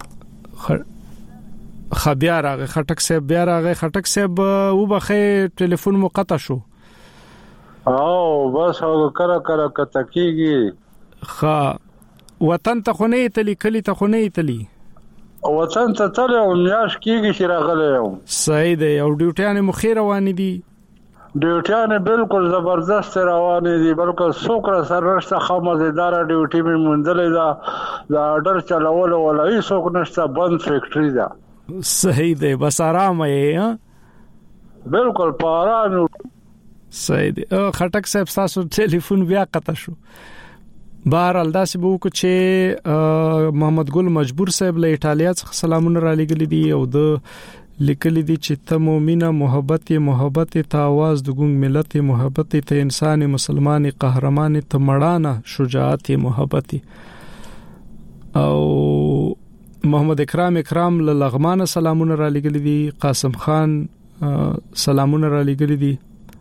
خ بیا راغی خټک صاحب بیا راغی خټک صاحب و بخې ټلیفون مو قطع شو او بس او کړه کړه کته کیږي خ وطن ته خو نه تلی کلی ته خو نه تلی وطن ته تل او میاش کیږي چې راغلی یو صحیح دی او ډیوټیانه مخې روان دي ډیوټیانه بالکل زبردست روانې دي، بالکل څوک را سره نشته، ښه مزیداره ډیوټي مې موندلې ده، د آرډر چلولو ولا هیڅوک نشته، بند فیکټري ده. صحیح دی، بس آرام یې. بالکل په آرام. صحیح دی. خټک صاحب تاسو ټلیفون بیا قطع شو. بهرحال داسې به وکړو چې محمد ګل مجبور صاحب له ایټالیا څخه سلامونه را لېږلي دي او د لیکلي دي چې ته مؤمنه محبت محبت ته आवाज د ګونګ ملت محبت ته انسان مسلمان قهرمان ته مړانه شجاعت محبت. او محمد اکرام اکرام له لغمان سلامونه را لېږلي دي، قاسم خان سلامونه را لېږلي دي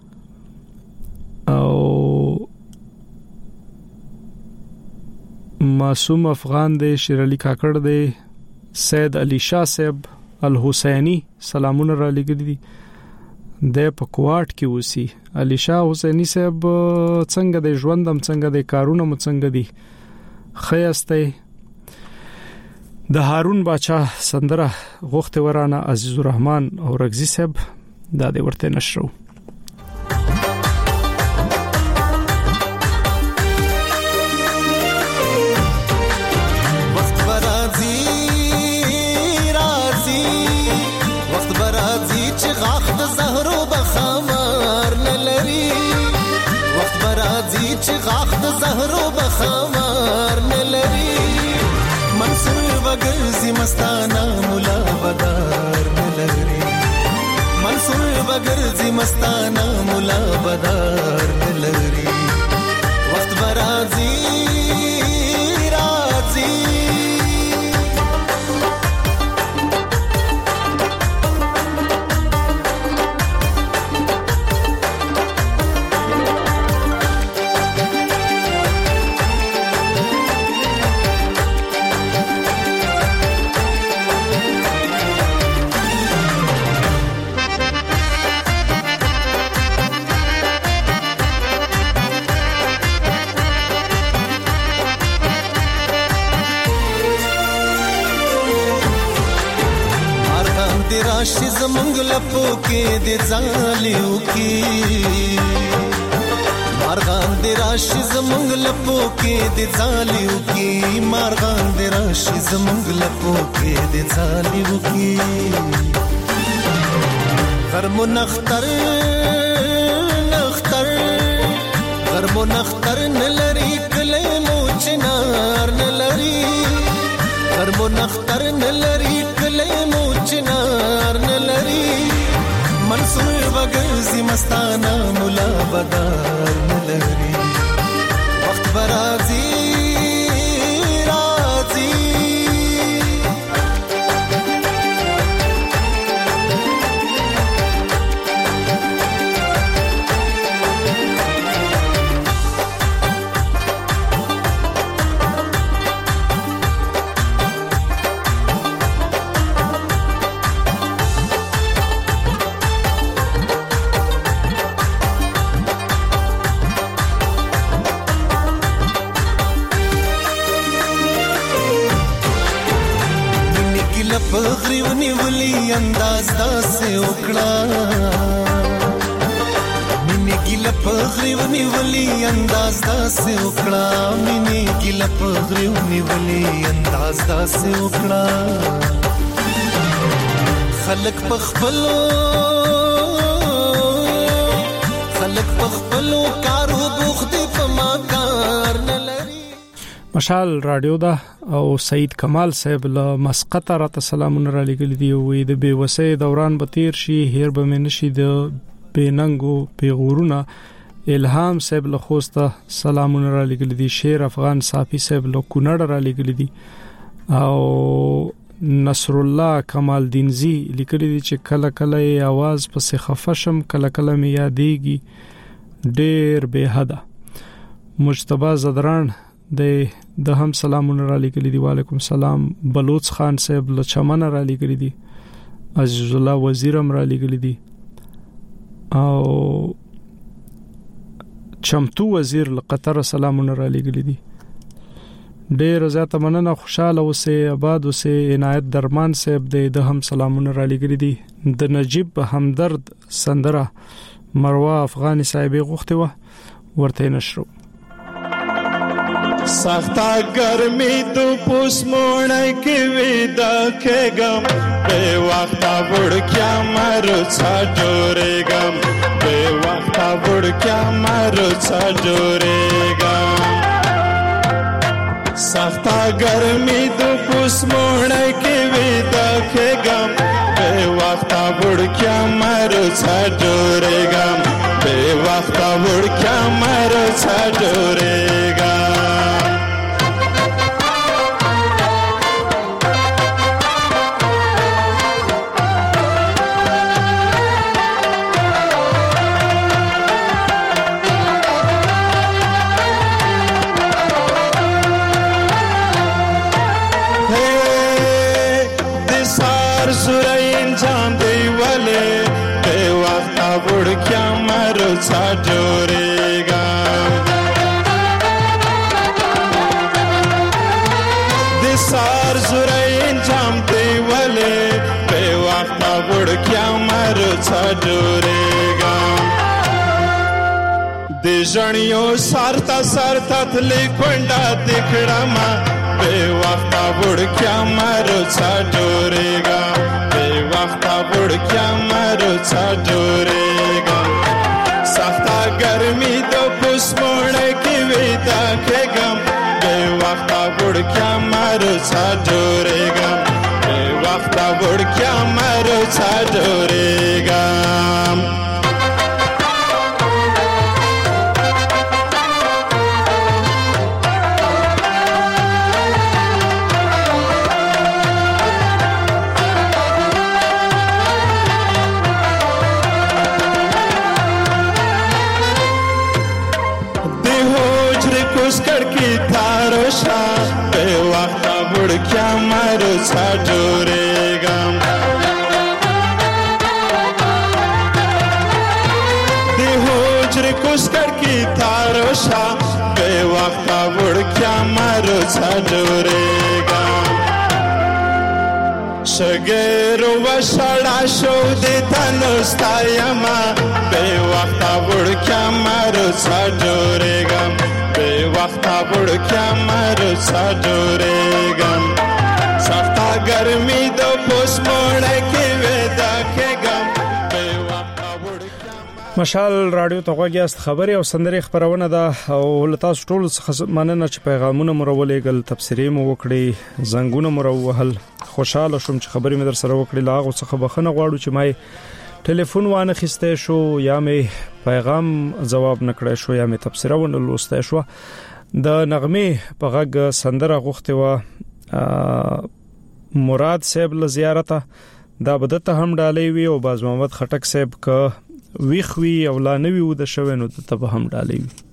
او معصوم افغان دی، شیر علي کاکړ دی، سید علي شاه صاحب الحسینی سلامونه را لېږلي دي، د په کوټ کې وسی. علي شاه حسینی صاحب څنګه د ژوندم څنګه د کارونه مو څنګه دي خیاسته. د هارون باچا سندره غوخته ورانه عزیز الرحمن او رغزی صاحب دا د ورته نشرو. چې غاخ د زهرو بخمار نه لري، منصور وګرځي مستانه مولا بدار نه لري، منصور وګرځي مستانه مولا بدار نه لري. وخت برازي راځي راشي زمونږ لپو کې د ځالیو کې، مارغان د راشي زمونږ لپو کې د ځالیو کې، مارغان د راشي زمونږ لپو کې د ځالیو کې. غرمو نختر نختر غرمو نختر نلري کله مو چنار نلري، غرمو نختر نلري کله مو چنار نلري، منصور وګرځي مستانه مولا بدار نلري. وخت برازي راځي پغریونی ولی انداز داسه وکړه، مینه ګل پغریونی ولی انداز داسه وکړه، مینه ګل پغریونی ولی انداز داسه وکړه. خلق پخپلو خلق پخپلو کارو بوخت په ما کار نه لري. مشال رادیو دا او سید کمال صاحب له مسقط را سلامونه را لګل دي او د بے وسه دوران به تیر شي، هیر به منشي د بیننګو پیغورونه. الهام صاحب له خوسته سلامونه را لګل دي، شیر افغان صافي صاحب له کونړ را لګل دي او نصر الله کمال دینزی لیکلي دي چې کله کله आवाज پس خفشم کله کله می یادېږي ډېر به حدا. مجتبی زدران د د هم سلامونه را لګلي دي، وعلیکم سلام. بلوچ خان صاحب له چمن را لګلي دي، عزیز الله وزیرم را لګلي دي او چمتو وزیر له قطر سلامونه را لګلي دي. ډېر زیاته مننه، خوشاله اوسئ، آباد اوسئ. عنایت درمان صاحب د هم سلامونه را لګلي دي. د نجیب همدرد سندره مروه افغاني صاحب غوښته و ورته نشرو. سختا گرمی تو پوس موڑے کی ویدا کے گم بے وقتا بڑھ کیا مرو چھا جورے گم بے وقتا بڑھ کیا مرو چھا جورے گم سختا گرمی تو پوس موڑے کی ویدا کے گم بے وقتا بڑھ کیا مرو چھا جورے گم بے وقتا بڑھ کیا مرو چھا جورے گم چھا جورے گا دسار زرین جام دی ولے بے وقتا بڑھ کیا مرو چھا جورے گا دی جنیو سارتا سارتا تھلی کنڈا دکھڑا ما بے وقتا بڑھ کیا مرو چھا جورے گا بے وقتا بڑھ کیا مرو چھا جورے گا سختا گرمی دو پوس موڑے کی ویدا کے گم بے وقتا بڑھ کیا مرو چھا جورے گا بے وقتا بڑھ کیا مرو چھا جورے گا بے وقتا بڑھ کیا مرو چھا جورے گا دی ہوجر کسکر کی تاروشا بے وقتا بڑھ کیا مرو چھا جورے گا شگیرو و شڑا شو دی تنستا یما بے وقتا بڑھ کیا مرو چھا جورے گا بے وقتا بڑھ کیا مرو چھا جورے گا سختا گرمی دو پوس موڑے کی ویدا کے گم بے وقتا بڑھ کیا مشال رادیو ته غوږیاست خبري او سندري خبرونه ده او لتا ټول مننه چې پیغامونه مرولېګل تفسیري مو وکړي زنګونه مروهل خوشاله شوم چې خبري مې در سره وکړي لاغه څخه بخنه غواړو چې مای ټلیفون وانه خسته شو یا مې پیغام جواب نکړای شو یا مې تفسیره ونه لوسته شو د نغمه په غږ سندره غوښته و مراد صاحب ل زیارته دا بدته هم ډالې وی او باز محمد خټک صاحب ک ویخوي او لا نوی و د شوینو ته به هم ډالې وی